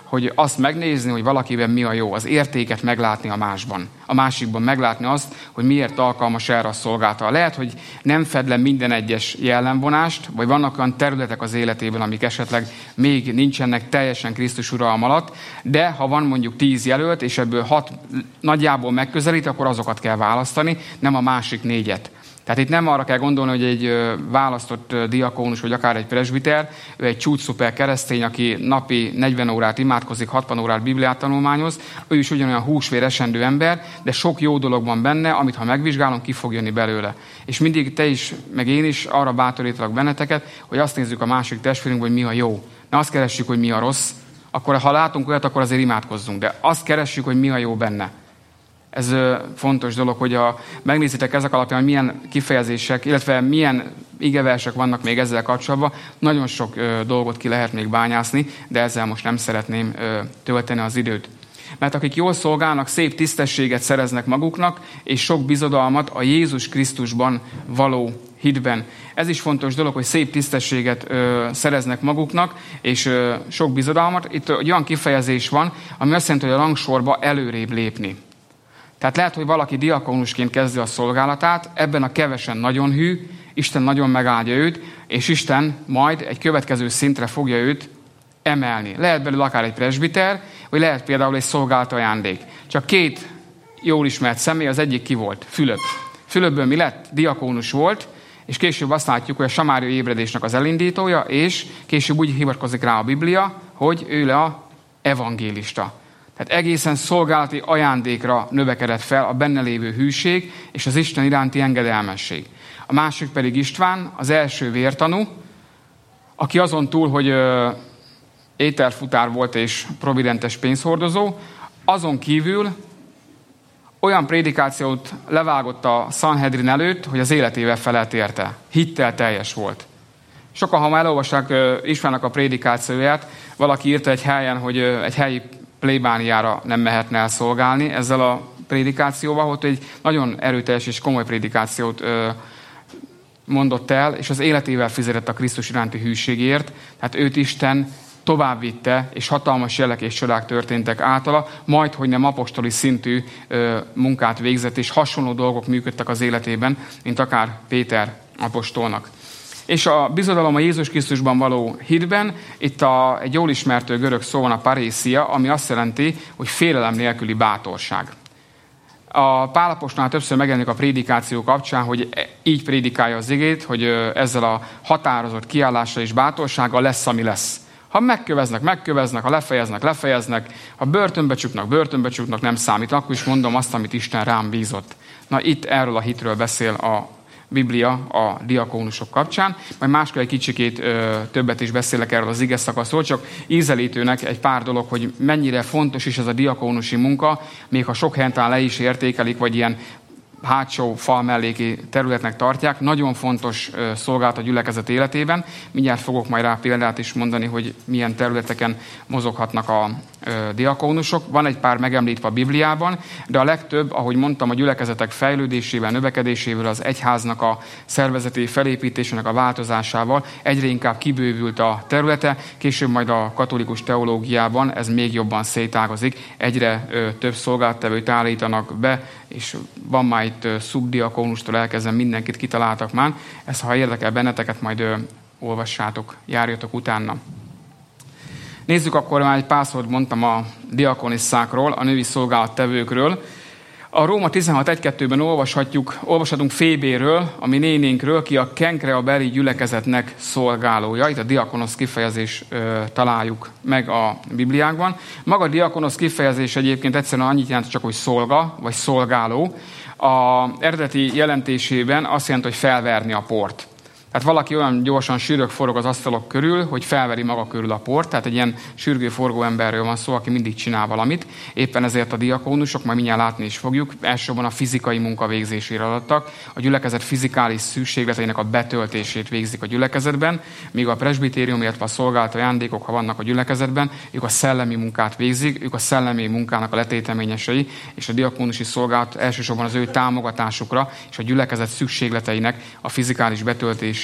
hogy azt megnézni, hogy valakiben mi a jó, az értéket meglátni a másban. A másikban meglátni azt, hogy miért alkalmas erre a szolgálata. Lehet, hogy nem fed le minden egyes jellemvonást, vagy vannak olyan területek az életében, amik esetleg még nincsenek teljesen Krisztus uralma alatt, de ha van mondjuk tíz jelölt, és ebből hat nagyjából megközelít, akkor azokat kell választani, nem a másik négyet. Tehát itt nem arra kell gondolni, hogy egy választott diakónus, vagy akár egy presbiter, ő egy csúcsszuper keresztény, aki napi negyven órát imádkozik, hatvan órát Bibliát tanulmányoz, ő is ugyanolyan húsvér esendő ember, de sok jó dolog van benne, amit ha megvizsgálom, ki fog jönni belőle. És mindig te is, meg én is arra bátorítalak benneteket, hogy azt nézzük a másik testvérünkben, hogy mi a jó. Ne azt keressük, hogy mi a rossz, akkor ha látunk olyat, akkor azért imádkozzunk, de azt keressük, hogy mi a jó benne. Ez fontos dolog, hogy a, megnézitek ezek alapján, hogy milyen kifejezések, illetve milyen igeversek vannak még ezzel kapcsolatban. Nagyon sok ö, dolgot ki lehet még bányászni, de ezzel most nem szeretném ö, tölteni az időt. Mert akik jól szolgálnak, szép tisztességet szereznek maguknak, és sok bizodalmat a Jézus Krisztusban való hitben. Ez is fontos dolog, hogy szép tisztességet ö, szereznek maguknak, és ö, sok bizodalmat. Itt egy olyan kifejezés van, ami azt jelenti, hogy a rangsorba előrébb lépni. Tehát lehet, hogy valaki diakónusként kezdi a szolgálatát, ebben a kevesen nagyon hű, Isten nagyon megáldja őt, és Isten majd egy következő szintre fogja őt emelni. Lehet belőle akár egy presbiter, vagy lehet például egy szolgált ajándék. Csak két jól ismert személy, az egyik ki volt? Fülöp. Fülöpből mi lett? Diakónus volt, és később azt látjuk, hogy a samáriai ébredésnek az elindítója, és később úgy hivatkozik rá a Biblia, hogy ő le a evangélista. Tehát egészen szolgálati ajándékra növekedett fel a benne lévő hűség és az Isten iránti engedelmesség. A másik pedig István, az első vértanú, aki azon túl, hogy ö, ételfutár volt és providentes pénzhordozó, azon kívül olyan prédikációt levágott a Sanhedrin előtt, hogy az életével felelt érte. Hittel teljes volt. Sokan, ha már elolvassák ö, Istvánnak a prédikációját, valaki írta egy helyen, hogy ö, egy helyi plébániára nem mehetne el szolgálni ezzel a prédikációval, hogy egy nagyon erőteljes és komoly prédikációt ö, mondott el, és az életével fizetett a Krisztus iránti hűségért, tehát őt Isten tovább vitte, és hatalmas jelek és csodák történtek általa, majd, hogy nem apostoli szintű ö, munkát végzett, és hasonló dolgok működtek az életében, mint akár Péter apostolnak. És a bizodalom a Jézus Krisztusban való hitben, itt a, egy jól ismert görög szó van, a parészia, ami azt jelenti, hogy félelem nélküli bátorság. A Pál apostolnál többször megjelenik a prédikáció kapcsán, hogy így prédikálja az igét, hogy ezzel a határozott kiállással és bátorsággal lesz, ami lesz. Ha megköveznek, megköveznek, ha lefejeznek, lefejeznek, ha börtönbe csuknak, börtönbe csuknak, nem számít. Akkor is mondom azt, amit Isten rám bízott. Na itt erről a hitről beszél a Biblia a diakónusok kapcsán, majd máskor egy kicsikét ö, többet is beszélek erről az ige szakaszról, csak ízelítőnek egy pár dolog, hogy mennyire fontos is ez a diakónusi munka, még ha sok helyen talán le is értékelik, vagy ilyen hátsó fal melléki területnek tartják, nagyon fontos ö, szolgálat a gyülekezet életében. Mindjárt fogok majd rá példát is mondani, hogy milyen területeken mozoghatnak a ö, diakónusok. Van egy pár megemlítve a Bibliában, de a legtöbb, ahogy mondtam, a gyülekezetek fejlődésével, növekedésével, az egyháznak a szervezeti felépítésének a változásával egyre inkább kibővült a területe, később majd a katolikus teológiában ez még jobban szétágazik, egyre ö, több szolgálattevőt állítanak be, és van már itt szubdiakónustól elkezdve mindenkit kitaláltak már. Ezt, ha érdekel benneteket, majd ö, olvassátok, járjatok utána. Nézzük akkor, már egy pár szót mondtam a diakonisszákról, a női szolgálattevőkről. A Róma tizenhat egy kettőben olvashatjuk, olvashatunk Fébéről, a mi nénénkről, ki a Kenkrea-beli gyülekezetnek szolgálója. Itt a diakonosz kifejezés ö, találjuk meg a Bibliákban. Maga a diakonosz kifejezés egyébként egyszerűen annyit jelent csak, hogy szolga, vagy szolgáló. A eredeti jelentésében azt jelenti, hogy felverni a port. Tehát valaki olyan gyorsan sűrög forog az asztalok körül, hogy felveri maga körül a port, tehát egy ilyen sürgő forgó emberről van szó, aki mindig csinál valamit. Éppen ezért a diakónusok, majd mindjárt látni is fogjuk, elsősorban a fizikai munka végzésére adottak. A gyülekezet fizikális szükségleteinek a betöltését végzik a gyülekezetben, míg a presbitérium, illetve a szolgált ajándékok, ha vannak a gyülekezetben, ők a szellemi munkát végzik, ők a szellemi munkának a letéteményesei, és a diakónusi szolgálat elsősorban az ő támogatásukra és a gyülekezet szükségleteinek a fizikális betöltésére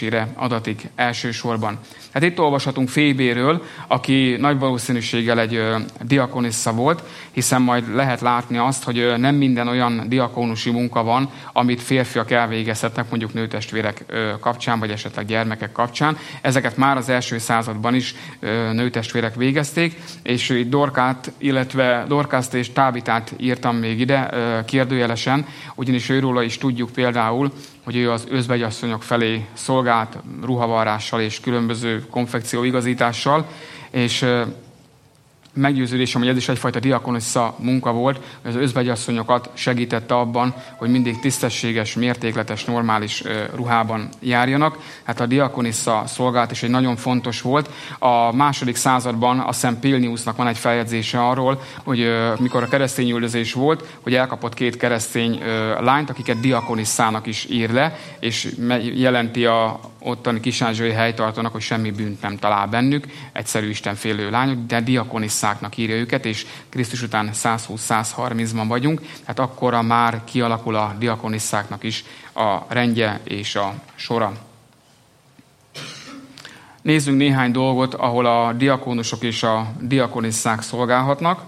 működésére adatik elsősorban. Hát itt olvashatunk Fébéről, aki nagy valószínűséggel egy diakonissza volt, hiszen majd lehet látni azt, hogy nem minden olyan diakónusi munka van, amit férfiak elvégezhetnek, mondjuk nőtestvérek kapcsán, vagy esetleg gyermekek kapcsán. Ezeket már az első században is nőtestvérek végezték, és itt Dorkát, illetve Dorkászt és Tábitát írtam még ide kérdőjelesen, ugyanis őróla is tudjuk például, hogy ő az özvegyasszonyok felé szolgált ruhavarrással és különböző konfekcióigazítással, és meggyőződésem, hogy ez is egyfajta diakonissza munka volt, hogy az özvegyasszonyokat segítette abban, hogy mindig tisztességes, mértékletes, normális ruhában járjanak. Hát a diakonissza szolgálat is egy nagyon fontos volt. A második században a Szent Pliniusnak van egy feljegyzése arról, hogy mikor a keresztényüldözés volt, hogy elkapott két keresztény lányt, akiket diakonisszának is ír le, és jelenti a ottani kis-ázsiai helytartónak, hogy semmi bűnt nem talál bennük, egyszerű istenfélő lányok, de diakonisszáknak írja őket, és Krisztus után száz húsz száz harmincban vagyunk, tehát akkora már kialakul a diakonisszáknak is a rendje és a sora. Nézzünk néhány dolgot, ahol a diakónusok és a diakonisszák szolgálhatnak.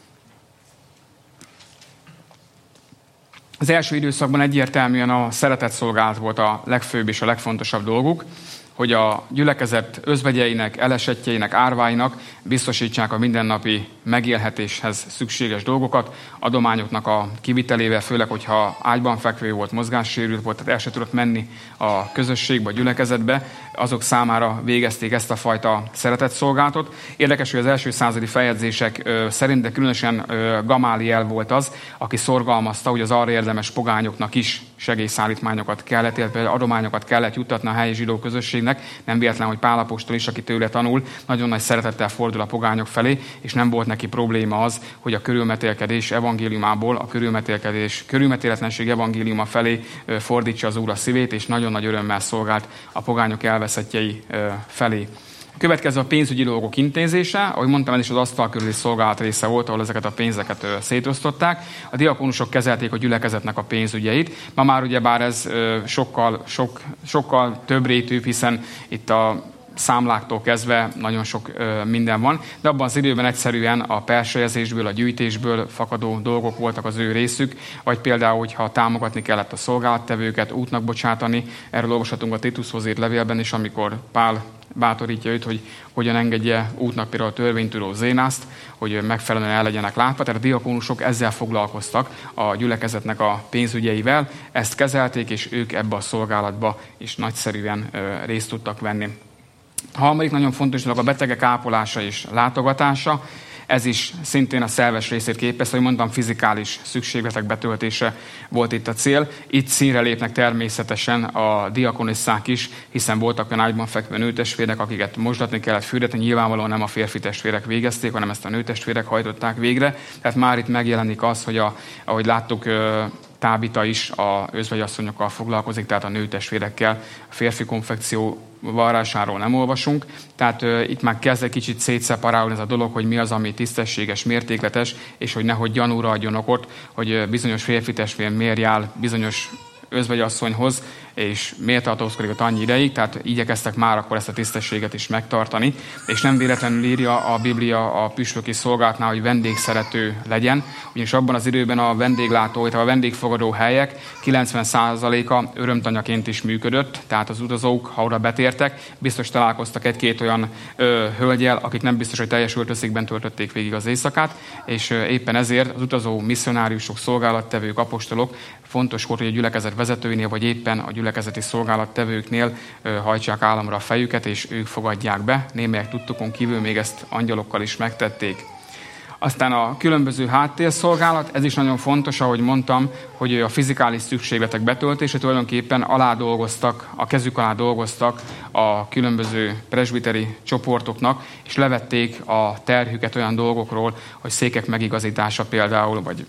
Az első időszakban egyértelműen a szeretetszolgálat volt a legfőbb és a legfontosabb dolguk, hogy a gyülekezet özvegyeinek, elesettjeinek, árváinak biztosítsák a mindennapi megélhetéshez szükséges dolgokat, adományoknak a kivitelével, főleg, hogyha ágyban fekvő volt, mozgássérült volt, tehát el se tudott menni a közösségbe, a gyülekezetbe, azok számára végezték ezt a fajta szeretetszolgálatot. Érdekes, hogy az első századi feljegyzések szerint, de különösen Gamáliel volt az, aki szorgalmazta, hogy az arra érdemes pogányoknak is segélyszállítmányokat kellett, illetve adományokat kellett juttatni a helyi zsidó közösségnek. Nem véletlen, hogy Pál apostol is, aki tőle tanul, nagyon nagy szeretettel fordul a pogányok felé, és nem volt neki probléma az, hogy a körülmetélkedés evangéliumából a körülmetélkedés, körülmetéletlenség evangéliuma felé fordítsa az Úr a szívét, és nagyon nagy örömmel szolgált a pogányok elveszettjei felé. A következő a pénzügyi dolgok intézése, ahogy mondtam, ez is az asztal körüli szolgálat része volt, ahol ezeket a pénzeket szétosztották. A diakonusok kezelték a gyülekezetnek a pénzügyeit. Ma már ugyebár ez sokkal, sok, sokkal több rétűbb, hiszen itt a számláktól kezdve nagyon sok ö, minden van, de abban az időben egyszerűen a persejezésből, a gyűjtésből fakadó dolgok voltak az ő részük, vagy például, hogyha támogatni kellett a szolgálattevőket, útnak bocsátani, erről olvashatunk a Titushoz írt levélben is, amikor Pál bátorítja őt, hogy hogyan engedje útnak például a törvénytudó Zénászt, hogy megfelelően el legyenek látva. Tehát a diakonusok ezzel foglalkoztak a gyülekezetnek a pénzügyeivel, ezt kezelték, és ők ebbe a szolgálatba is nagyszerűen ö, részt tudtak venni. A harmadik nagyon fontos dolog a betegek ápolása és látogatása. Ez is szintén a szerves részét képezte, hogy mondtam, fizikális szükségletek betöltése volt itt a cél. Itt színre lépnek természetesen a diakonisszák is, hiszen voltak olyan ágyban fekvő nőtestvérek, akiket mosdatni kellett, fürdetni. Nyilvánvalóan nem a férfi testvérek végezték, hanem ezt a nőtestvérek hajtották végre. Tehát már itt megjelenik az, hogy a, ahogy láttuk, Tábita is a özvegyasszonyokkal foglalkozik, tehát a nőtestvérekkel. A férfi konfekció varrásáról nem olvasunk, tehát uh, itt már kezd egy kicsit szétszeparálni ez a dolog, hogy mi az, ami tisztességes, mértékletes, és hogy nehogy gyanúra adjon okot, hogy uh, bizonyos férfi testvér miért jár bizonyos özvegyasszonyhoz, és miért tartózkodik ott annyi ideig, tehát igyekeztek már akkor ezt a tisztességet is megtartani, és nem véletlenül írja a Biblia a püspöki szolgálatnál, hogy vendégszerető legyen, ugyanis abban az időben a vendéglátó, a vendégfogadó helyek kilencven százaléka örömtanyaként is működött, tehát az utazók, ha oda betértek, biztos találkoztak egy-két olyan ö, hölgyel, akik nem biztos, hogy teljes öltözékben töltötték végig az éjszakát, és ö, éppen ezért az utazó misszionáriusok, szolgálattevők, apostolok fontos volt, hogy a gyülekezet vezetőinél, vagy éppen a gyülekezeti szolgálattevőknél ö, hajtsák államra a fejüket, és ők fogadják be. Némelyek tudtukon kívül még ezt angyalokkal is megtették. Aztán a különböző háttérszolgálat, ez is nagyon fontos, ahogy mondtam, hogy a fizikális szükségletek betöltése tulajdonképpen alá dolgoztak, a kezük alá dolgoztak a különböző presbiteri csoportoknak, és levették a terhüket olyan dolgokról, hogy székek megigazítása például, vagy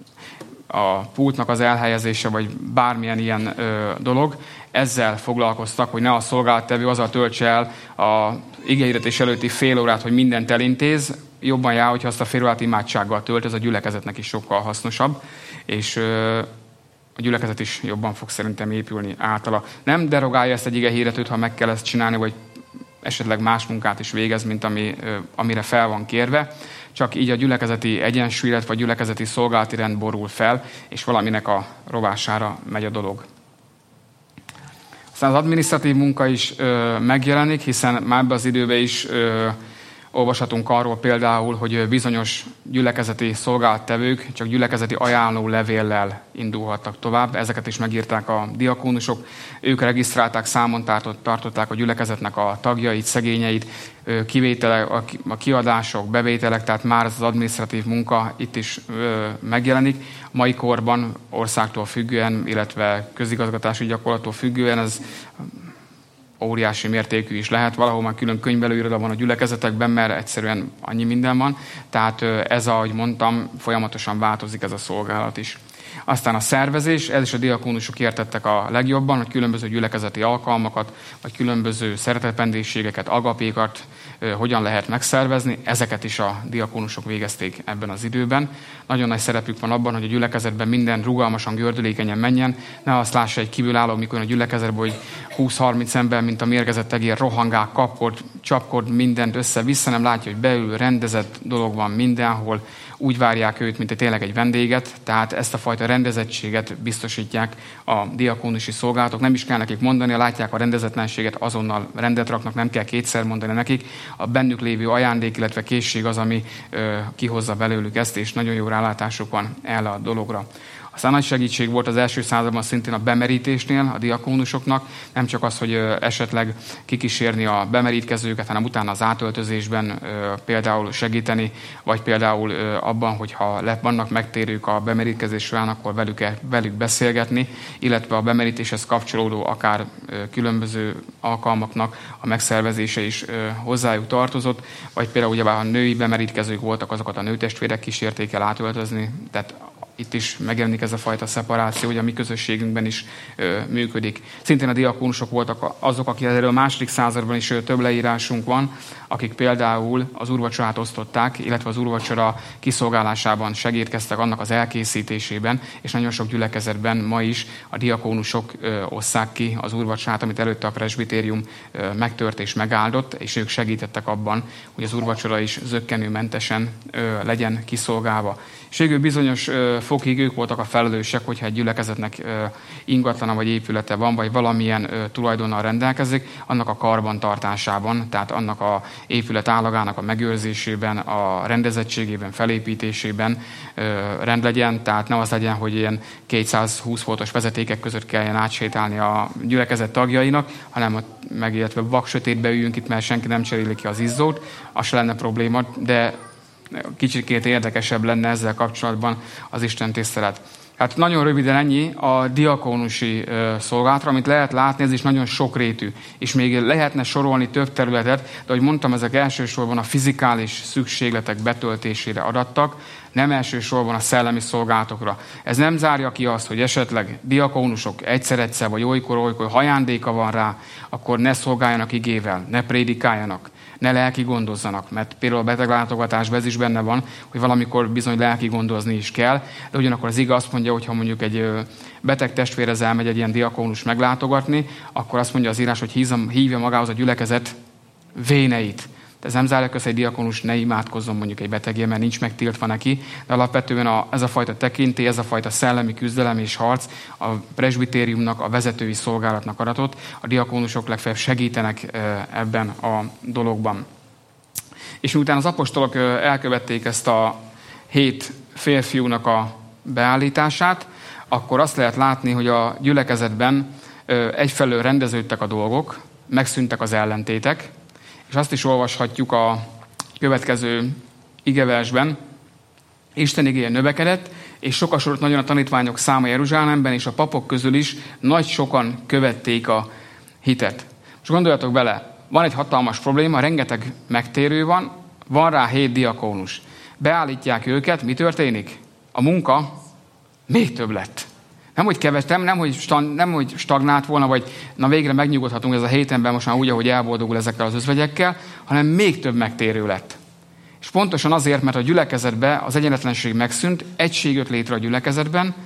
a pultnak az elhelyezése, vagy bármilyen ilyen ö, dolog. Ezzel foglalkoztak, hogy ne a szolgálattevő azzal töltse el a igehirdetés előtti fél órát, hogy mindent elintéz, jobban jár, hogyha azt a fél órát imádsággal tölt, ez a gyülekezetnek is sokkal hasznosabb. És ö, a gyülekezet is jobban fog szerintem épülni általa. Nem derogálja ezt egy ige hirdetőt, ha meg kell ezt csinálni, vagy esetleg más munkát is végez, mint ami, amire fel van kérve, csak így a gyülekezeti egyensúly, illetve a gyülekezeti szolgálati rend borul fel, és valaminek a rovására megy a dolog. Aztán az adminisztratív munka is ö, megjelenik, hiszen már ebben az időben is ö, olvashatunk arról például, hogy bizonyos gyülekezeti szolgálattevők csak gyülekezeti ajánló levéllel indulhattak tovább. Ezeket is megírták a diakónusok. Ők regisztrálták, számon tartották a gyülekezetnek a tagjait, szegényeit, kivételek, a kiadások, bevételek, tehát már ez az adminisztratív munka itt is megjelenik. Mai korban országtól függően, illetve közigazgatási gyakorlattól függően ez óriási mértékű is lehet. Valahol már külön könyvelőiroda van a gyülekezetekben, mert egyszerűen annyi minden van. Tehát ez, ahogy mondtam, folyamatosan változik ez a szolgálat is. Aztán a szervezés, ez is a diakónusok értettek a legjobban, hogy különböző gyülekezeti alkalmakat, vagy különböző szeretetpendésségeket, agapékat hogyan lehet megszervezni. Ezeket is a diakónusok végezték ebben az időben. Nagyon nagy szerepük van abban, hogy a gyülekezetben minden rugalmasan, gördülékenyen menjen. Ne azt lássa egy kívülálló, mikor a gyülekezetben, hogy húsz-harminc ember, mint a mérgezett egér, rohangál, kapkod, csapkod, mindent össze-vissza, nem látja, hogy belül rendezett dolog van mindenhol. Úgy várják őt, mint egy tényleg egy vendéget, tehát ezt a fajta rendezettséget biztosítják a diakónusi szolgálatok. Nem is kell nekik mondani, látják a rendezetlenséget, azonnal rendet raknak, nem kell kétszer mondani nekik. A bennük lévő ajándék, illetve készség az, ami ö, kihozza belőlük ezt, és nagyon jó rálátásuk van erre a dologra. Aztán nagy segítség volt az első században szintén a bemerítésnél a diakónusoknak, nem csak az, hogy esetleg kikísérni a bemerítkezőket, hanem utána az átöltözésben például segíteni, vagy például abban, hogyha vannak megtérők a bemerítkezés során, akkor velük, velük beszélgetni, illetve a bemerítéshez kapcsolódó akár különböző alkalmaknak a megszervezése is hozzájuk tartozott, vagy például ugyebár, ha női bemerítkezők voltak, azokat a nőtestvérek kísérték el átöltözni, tehát itt is megjelenik ez a fajta szeparáció, hogy a mi közösségünkben is ö, működik. Szintén a diakónusok voltak azok, akik erről a második században is ö, több leírásunk van, akik például az úrvacsorát osztották, illetve az úrvacsora kiszolgálásában segítkeztek, annak az elkészítésében, és nagyon sok gyülekezetben ma is a diakónusok ö, osszák ki az úrvacsorát, amit előtte a presbitérium ö, megtört és megáldott, és ők segítettek abban, hogy az úrvacsora is zökkenőmentesen ö, legyen kiszolgálva. És végül bizonyos ö, fokig ők voltak a felelősek, hogyha egy gyülekezetnek ö, ingatlana vagy épülete van, vagy valamilyen ö, tulajdonnal rendelkezik, annak a karbantartásában, tehát annak a épület állagának a megőrzésében, a rendezettségében, felépítésében ö, rend legyen, tehát ne az legyen, hogy ilyen kétszázhúsz voltos vezetékek között kelljen átsétálni a gyülekezet tagjainak, hanem meg illetve vaksötétbe üljünk itt, mert senki nem cseréli ki az izzót, az se lenne probléma, de kicsikét érdekesebb lenne ezzel kapcsolatban az Isten tisztelet. Hát nagyon röviden ennyi a diakónusi szolgálatra, amit lehet látni, ez is nagyon sokrétű, és még lehetne sorolni több területet, de ahogy mondtam, ezek elsősorban a fizikális szükségletek betöltésére adattak, nem elsősorban a szellemi szolgálatokra. Ez nem zárja ki azt, hogy esetleg diakónusok egyszer-egyszer, vagy olykor-olykor hajándéka van rá, akkor ne szolgáljanak igével, ne prédikáljanak, ne lelki gondozzanak, mert például a beteglátogatásban ez is benne van, hogy valamikor bizony lelki gondozni is kell, de ugyanakkor az ige azt mondja, hogy ha mondjuk egy beteg testvérhez elmegy egy ilyen diakónus meglátogatni, akkor azt mondja az írás, hogy hívja magához a gyülekezet véneit. Ez nem zárja össze, egy diakónus ne imádkozzon mondjuk egy betegért, mert nincs megtiltva neki, de alapvetően a, ez a fajta tekintély, ez a fajta szellemi küzdelem és harc a presbitériumnak, a vezetői szolgálatnak adatot. A diakónusok legfeljebb segítenek ebben a dologban. És miután az apostolok elkövették ezt a hét férfiúnak a beállítását, akkor azt lehet látni, hogy a gyülekezetben egyfelől rendeződtek a dolgok, megszűntek az ellentétek, és azt is olvashatjuk a következő igeversben. Isten igéje növekedett, és sokasodott nagyon a tanítványok száma Jeruzsálemben, és a papok közül is nagy sokan követték a hitet. Most gondoljatok bele, van egy hatalmas probléma, rengeteg megtérő van, van rá hét diakónus. Beállítják őket, mi történik? A munka még több lett. Nem, hogy keves, nem, nem, hogy stand, nem, hogy stagnált volna, vagy na végre megnyugodhatunk ez a hét ember most már úgy, ahogy elboldogul ezekkel az özvegyekkel, hanem még több megtérő lett. És pontosan azért, mert a gyülekezetben az egyenetlenség megszűnt, egység jött létre a gyülekezetben,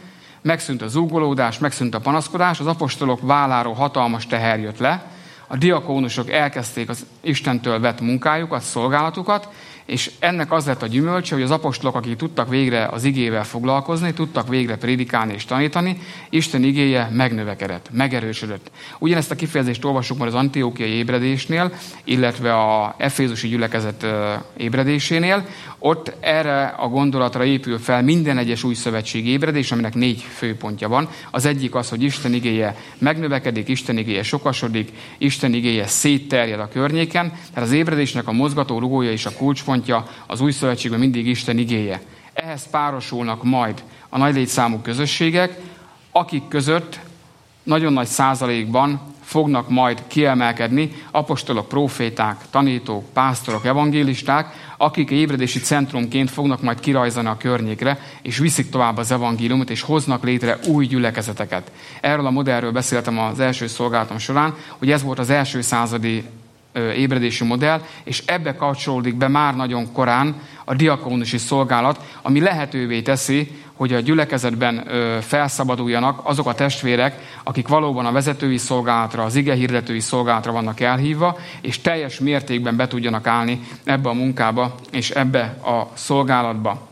megszűnt a zúgolódás, megszűnt a panaszkodás, az apostolok válláról hatalmas teher jött le, a diakónusok elkezdték az Istentől vett munkájukat, szolgálatukat, és ennek az lett a gyümölcse, hogy az apostolok, akik tudtak végre az igével foglalkozni, tudtak végre prédikálni és tanítani, Isten igéje megnövekedett, megerősödött. Ugyanezt a kifejezést olvassuk már az antiókiai ébredésnél, illetve a efézusi gyülekezet ébredésénél. Ott erre a gondolatra épül fel minden egyes új szövetség ébredés, aminek négy főpontja van. Az egyik az, hogy Isten igéje megnövekedik, Isten igéje sokasodik, Isten igéje szétterjed a környéken. Tehát az ébredésnek a mozgató rugója és a kulcspontja az új szövetségben mindig Isten igéje. Ehhez párosulnak majd a nagy létszámú közösségek, akik között nagyon nagy százalékban fognak majd kiemelkedni apostolok, próféták, tanítók, pásztorok, evangélisták, akik ébredési centrumként fognak majd kirajzani a környékre, és viszik tovább az evangéliumot, és hoznak létre új gyülekezeteket. Erről a modellről beszéltem az első szolgálatom során, hogy ez volt az első századi ébredési modell, és ebbe kapcsolódik be már nagyon korán a diakónusi szolgálat, ami lehetővé teszi, hogy a gyülekezetben felszabaduljanak azok a testvérek, akik valóban a vezetői szolgálatra, az igehirdetői szolgálatra vannak elhívva, és teljes mértékben be tudjanak állni ebbe a munkába, és ebbe a szolgálatba.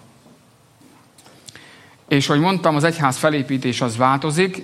És ahogy mondtam, az egyház felépítés az változik.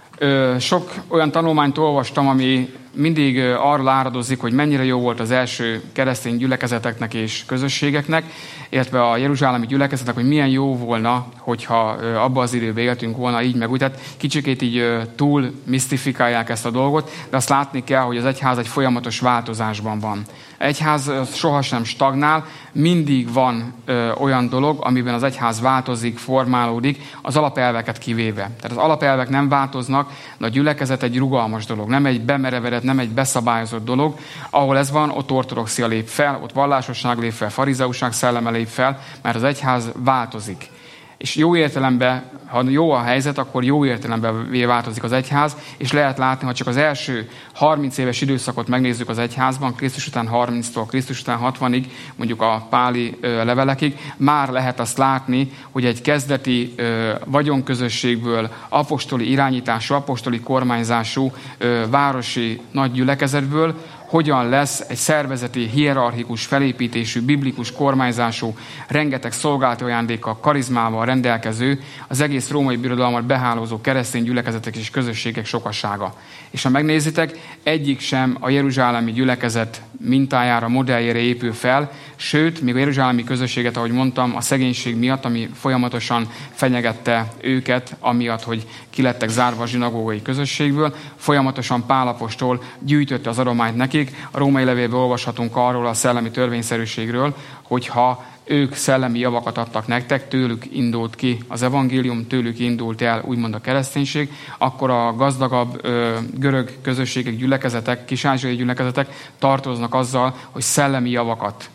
Sok olyan tanulmányt olvastam, ami mindig arra áradozik, hogy mennyire jó volt az első keresztény gyülekezeteknek és közösségeknek, illetve a jeruzsálemi gyülekezetnek, hogy milyen jó volna, hogyha abban az időben éltünk volna így meg úgy. Tehát kicsikét így túl misztifikálják ezt a dolgot, de azt látni kell, hogy az egyház egy folyamatos változásban van. Egyház sohasem stagnál, mindig van ö, olyan dolog, amiben az egyház változik, formálódik, az alapelveket kivéve. Tehát az alapelvek nem változnak, de a gyülekezet egy rugalmas dolog, nem egy bemerevedett, nem egy beszabályozott dolog. Ahol ez van, ott ortodoxia lép fel, ott vallásosság lép fel, farizeusság szelleme lép fel, mert az egyház változik. És jó értelemben, ha jó a helyzet, akkor jó értelemben változik az egyház, és lehet látni, ha csak az első harminc éves időszakot megnézzük az egyházban, Krisztus után harminctól Krisztus után hatvanig, mondjuk a páli ö, levelekig, már lehet azt látni, hogy egy kezdeti ö, vagyonközösségből, apostoli irányítású, apostoli kormányzású ö, városi nagy gyülekezetből hogyan lesz egy szervezeti, hierarchikus, felépítésű, biblikus kormányzású, rengeteg szolgálati ajándékkal, karizmával rendelkező, az egész római birodalmat behálózó keresztény gyülekezetek és közösségek sokasága. És ha megnézitek, egyik sem a jeruzsálemi gyülekezet mintájára, modelljére épül fel, sőt, még a jeruzsálemi közösséget, ahogy mondtam, a szegénység miatt, ami folyamatosan fenyegette őket, amiatt, hogy ki lettek zárva a zsinagógai közösségből, folyamatosan Pál apostol gyűjtötte az adományt nekik. A római levélben olvashatunk arról a szellemi törvényszerűségről, hogyha ők szellemi javakat adtak nektek, tőlük indult ki az evangélium, tőlük indult el úgymond a kereszténység, akkor a gazdagabb ö, görög közösségek, gyülekezetek, kis-ázsiai gyülekezetek tartoznak azzal, hogy szellemi javakat,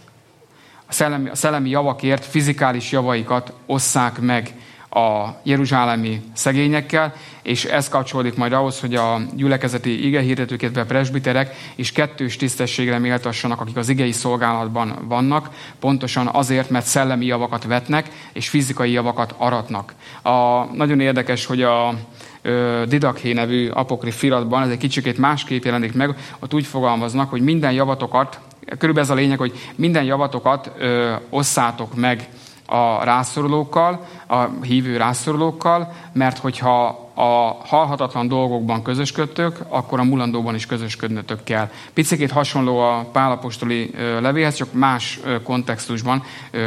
a szellemi, a szellemi javakért fizikális javaikat osszák meg a jeruzsálemi szegényekkel, és ez kapcsolódik majd ahhoz, hogy a gyülekezeti igehirdetők, illetve a presbiterek is kettős tisztességre méltassanak, akik az igei szolgálatban vannak, pontosan azért, mert szellemi javakat vetnek, és fizikai javakat aratnak. A, nagyon érdekes, hogy a Didakhé nevű apokrif iratban, ez egy kicsikét másképp jelenik meg, ott úgy fogalmaznak, hogy minden javatokat, körülbelül ez a lényeg, hogy minden javatokat ö, osszátok meg a rászorulókkal, a hívő rászorulókkal, mert hogyha a halhatatlan dolgokban közösködtök, akkor a mulandóban is közösködnötök kell. Picikét hasonló a Pál apostoli levélhez, csak más kontextusban,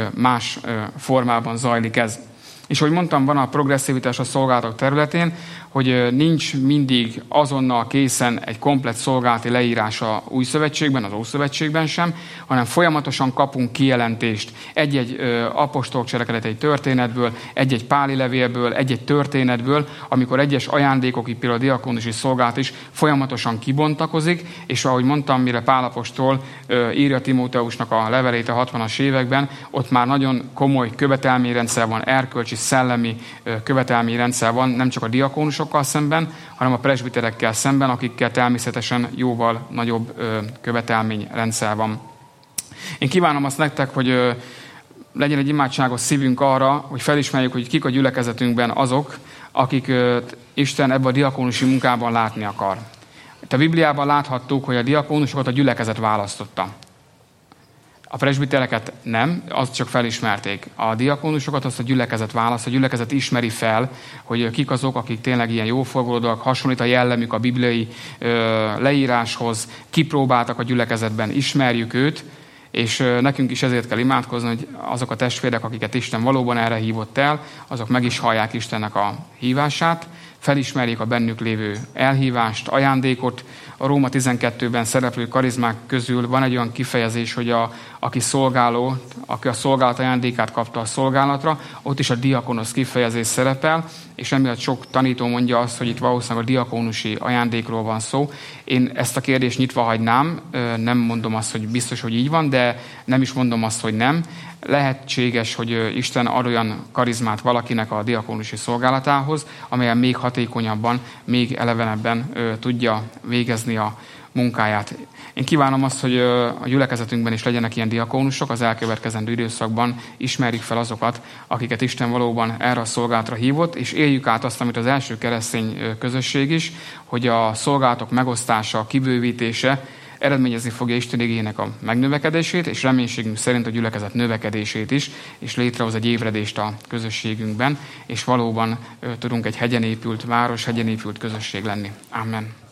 más formában zajlik ez. És ahogy mondtam, van a progresszivitás a szolgálatok területén, hogy nincs mindig azonnal készen egy komplett szolgálati leírás a új szövetségben, az Ószövetségben sem, hanem folyamatosan kapunk kijelentést egy-egy apostolok cselekedetei történetből, egy-egy páli levélből, egy-egy történetből, amikor egyes ajándékok, például a diakónusi szolgálat is folyamatosan kibontakozik, és ahogy mondtam, mire Pál apostol írja Timóteusnak a levelét a hatvanas években, ott már nagyon komoly követelményrendszer van, erkölcsi, szellemi követelményrendszer van, nem csak a diakónusokkal szemben, hanem a presbiterekkel szemben, akikkel természetesen jóval nagyobb követelményrendszer van. Én kívánom azt nektek, hogy legyen egy imádságos szívünk arra, hogy felismerjük, hogy kik a gyülekezetünkben azok, akik Isten ebben a diakónusi munkában látni akar. Itt a Bibliában láthattuk, hogy a diakónusokat a gyülekezet választotta. A presbitereket nem, azt csak felismerték. A diakónusokat azt a gyülekezet választ, a gyülekezet ismeri fel, hogy kik azok, akik tényleg ilyen jóforgolódóak, hasonlít a jellemük a bibliai ö, leíráshoz, kipróbáltak a gyülekezetben, ismerjük őt, és nekünk is ezért kell imádkozni, hogy azok a testvérek, akiket Isten valóban erre hívott el, azok meg is hallják Istennek a hívását, felismerjék a bennük lévő elhívást, ajándékot. A Róma tizenkettőben szereplő karizmák közül van egy olyan kifejezés, hogy a, aki szolgáló, aki a szolgálat ajándékát kapta a szolgálatra, ott is a diakonosz kifejezés szerepel, és emiatt sok tanító mondja azt, hogy itt valószínűleg a diakónusi ajándékról van szó. Én ezt a kérdést nyitva hagynám, nem mondom azt, hogy biztos, hogy így van, de nem is mondom azt, hogy nem. Lehetséges, hogy Isten ad olyan karizmát valakinek a diakónusi szolgálatához, amelyen még hatékonyabban, még elevenebben tudja végezni a munkáját. Én kívánom azt, hogy a gyülekezetünkben is legyenek ilyen diakónusok, az elkövetkezendő időszakban ismerjük fel azokat, akiket Isten valóban erre a szolgálatra hívott, és éljük át azt, amit az első keresztény közösség is, hogy a szolgálatok megosztása, kibővítése eredményezni fogja Isten igéjének a megnövekedését, és reménységünk szerint a gyülekezet növekedését is, és létrehoz egy ébredést a közösségünkben, és valóban tudunk egy hegyen épült város, hegyen épült közösség lenni. Amen.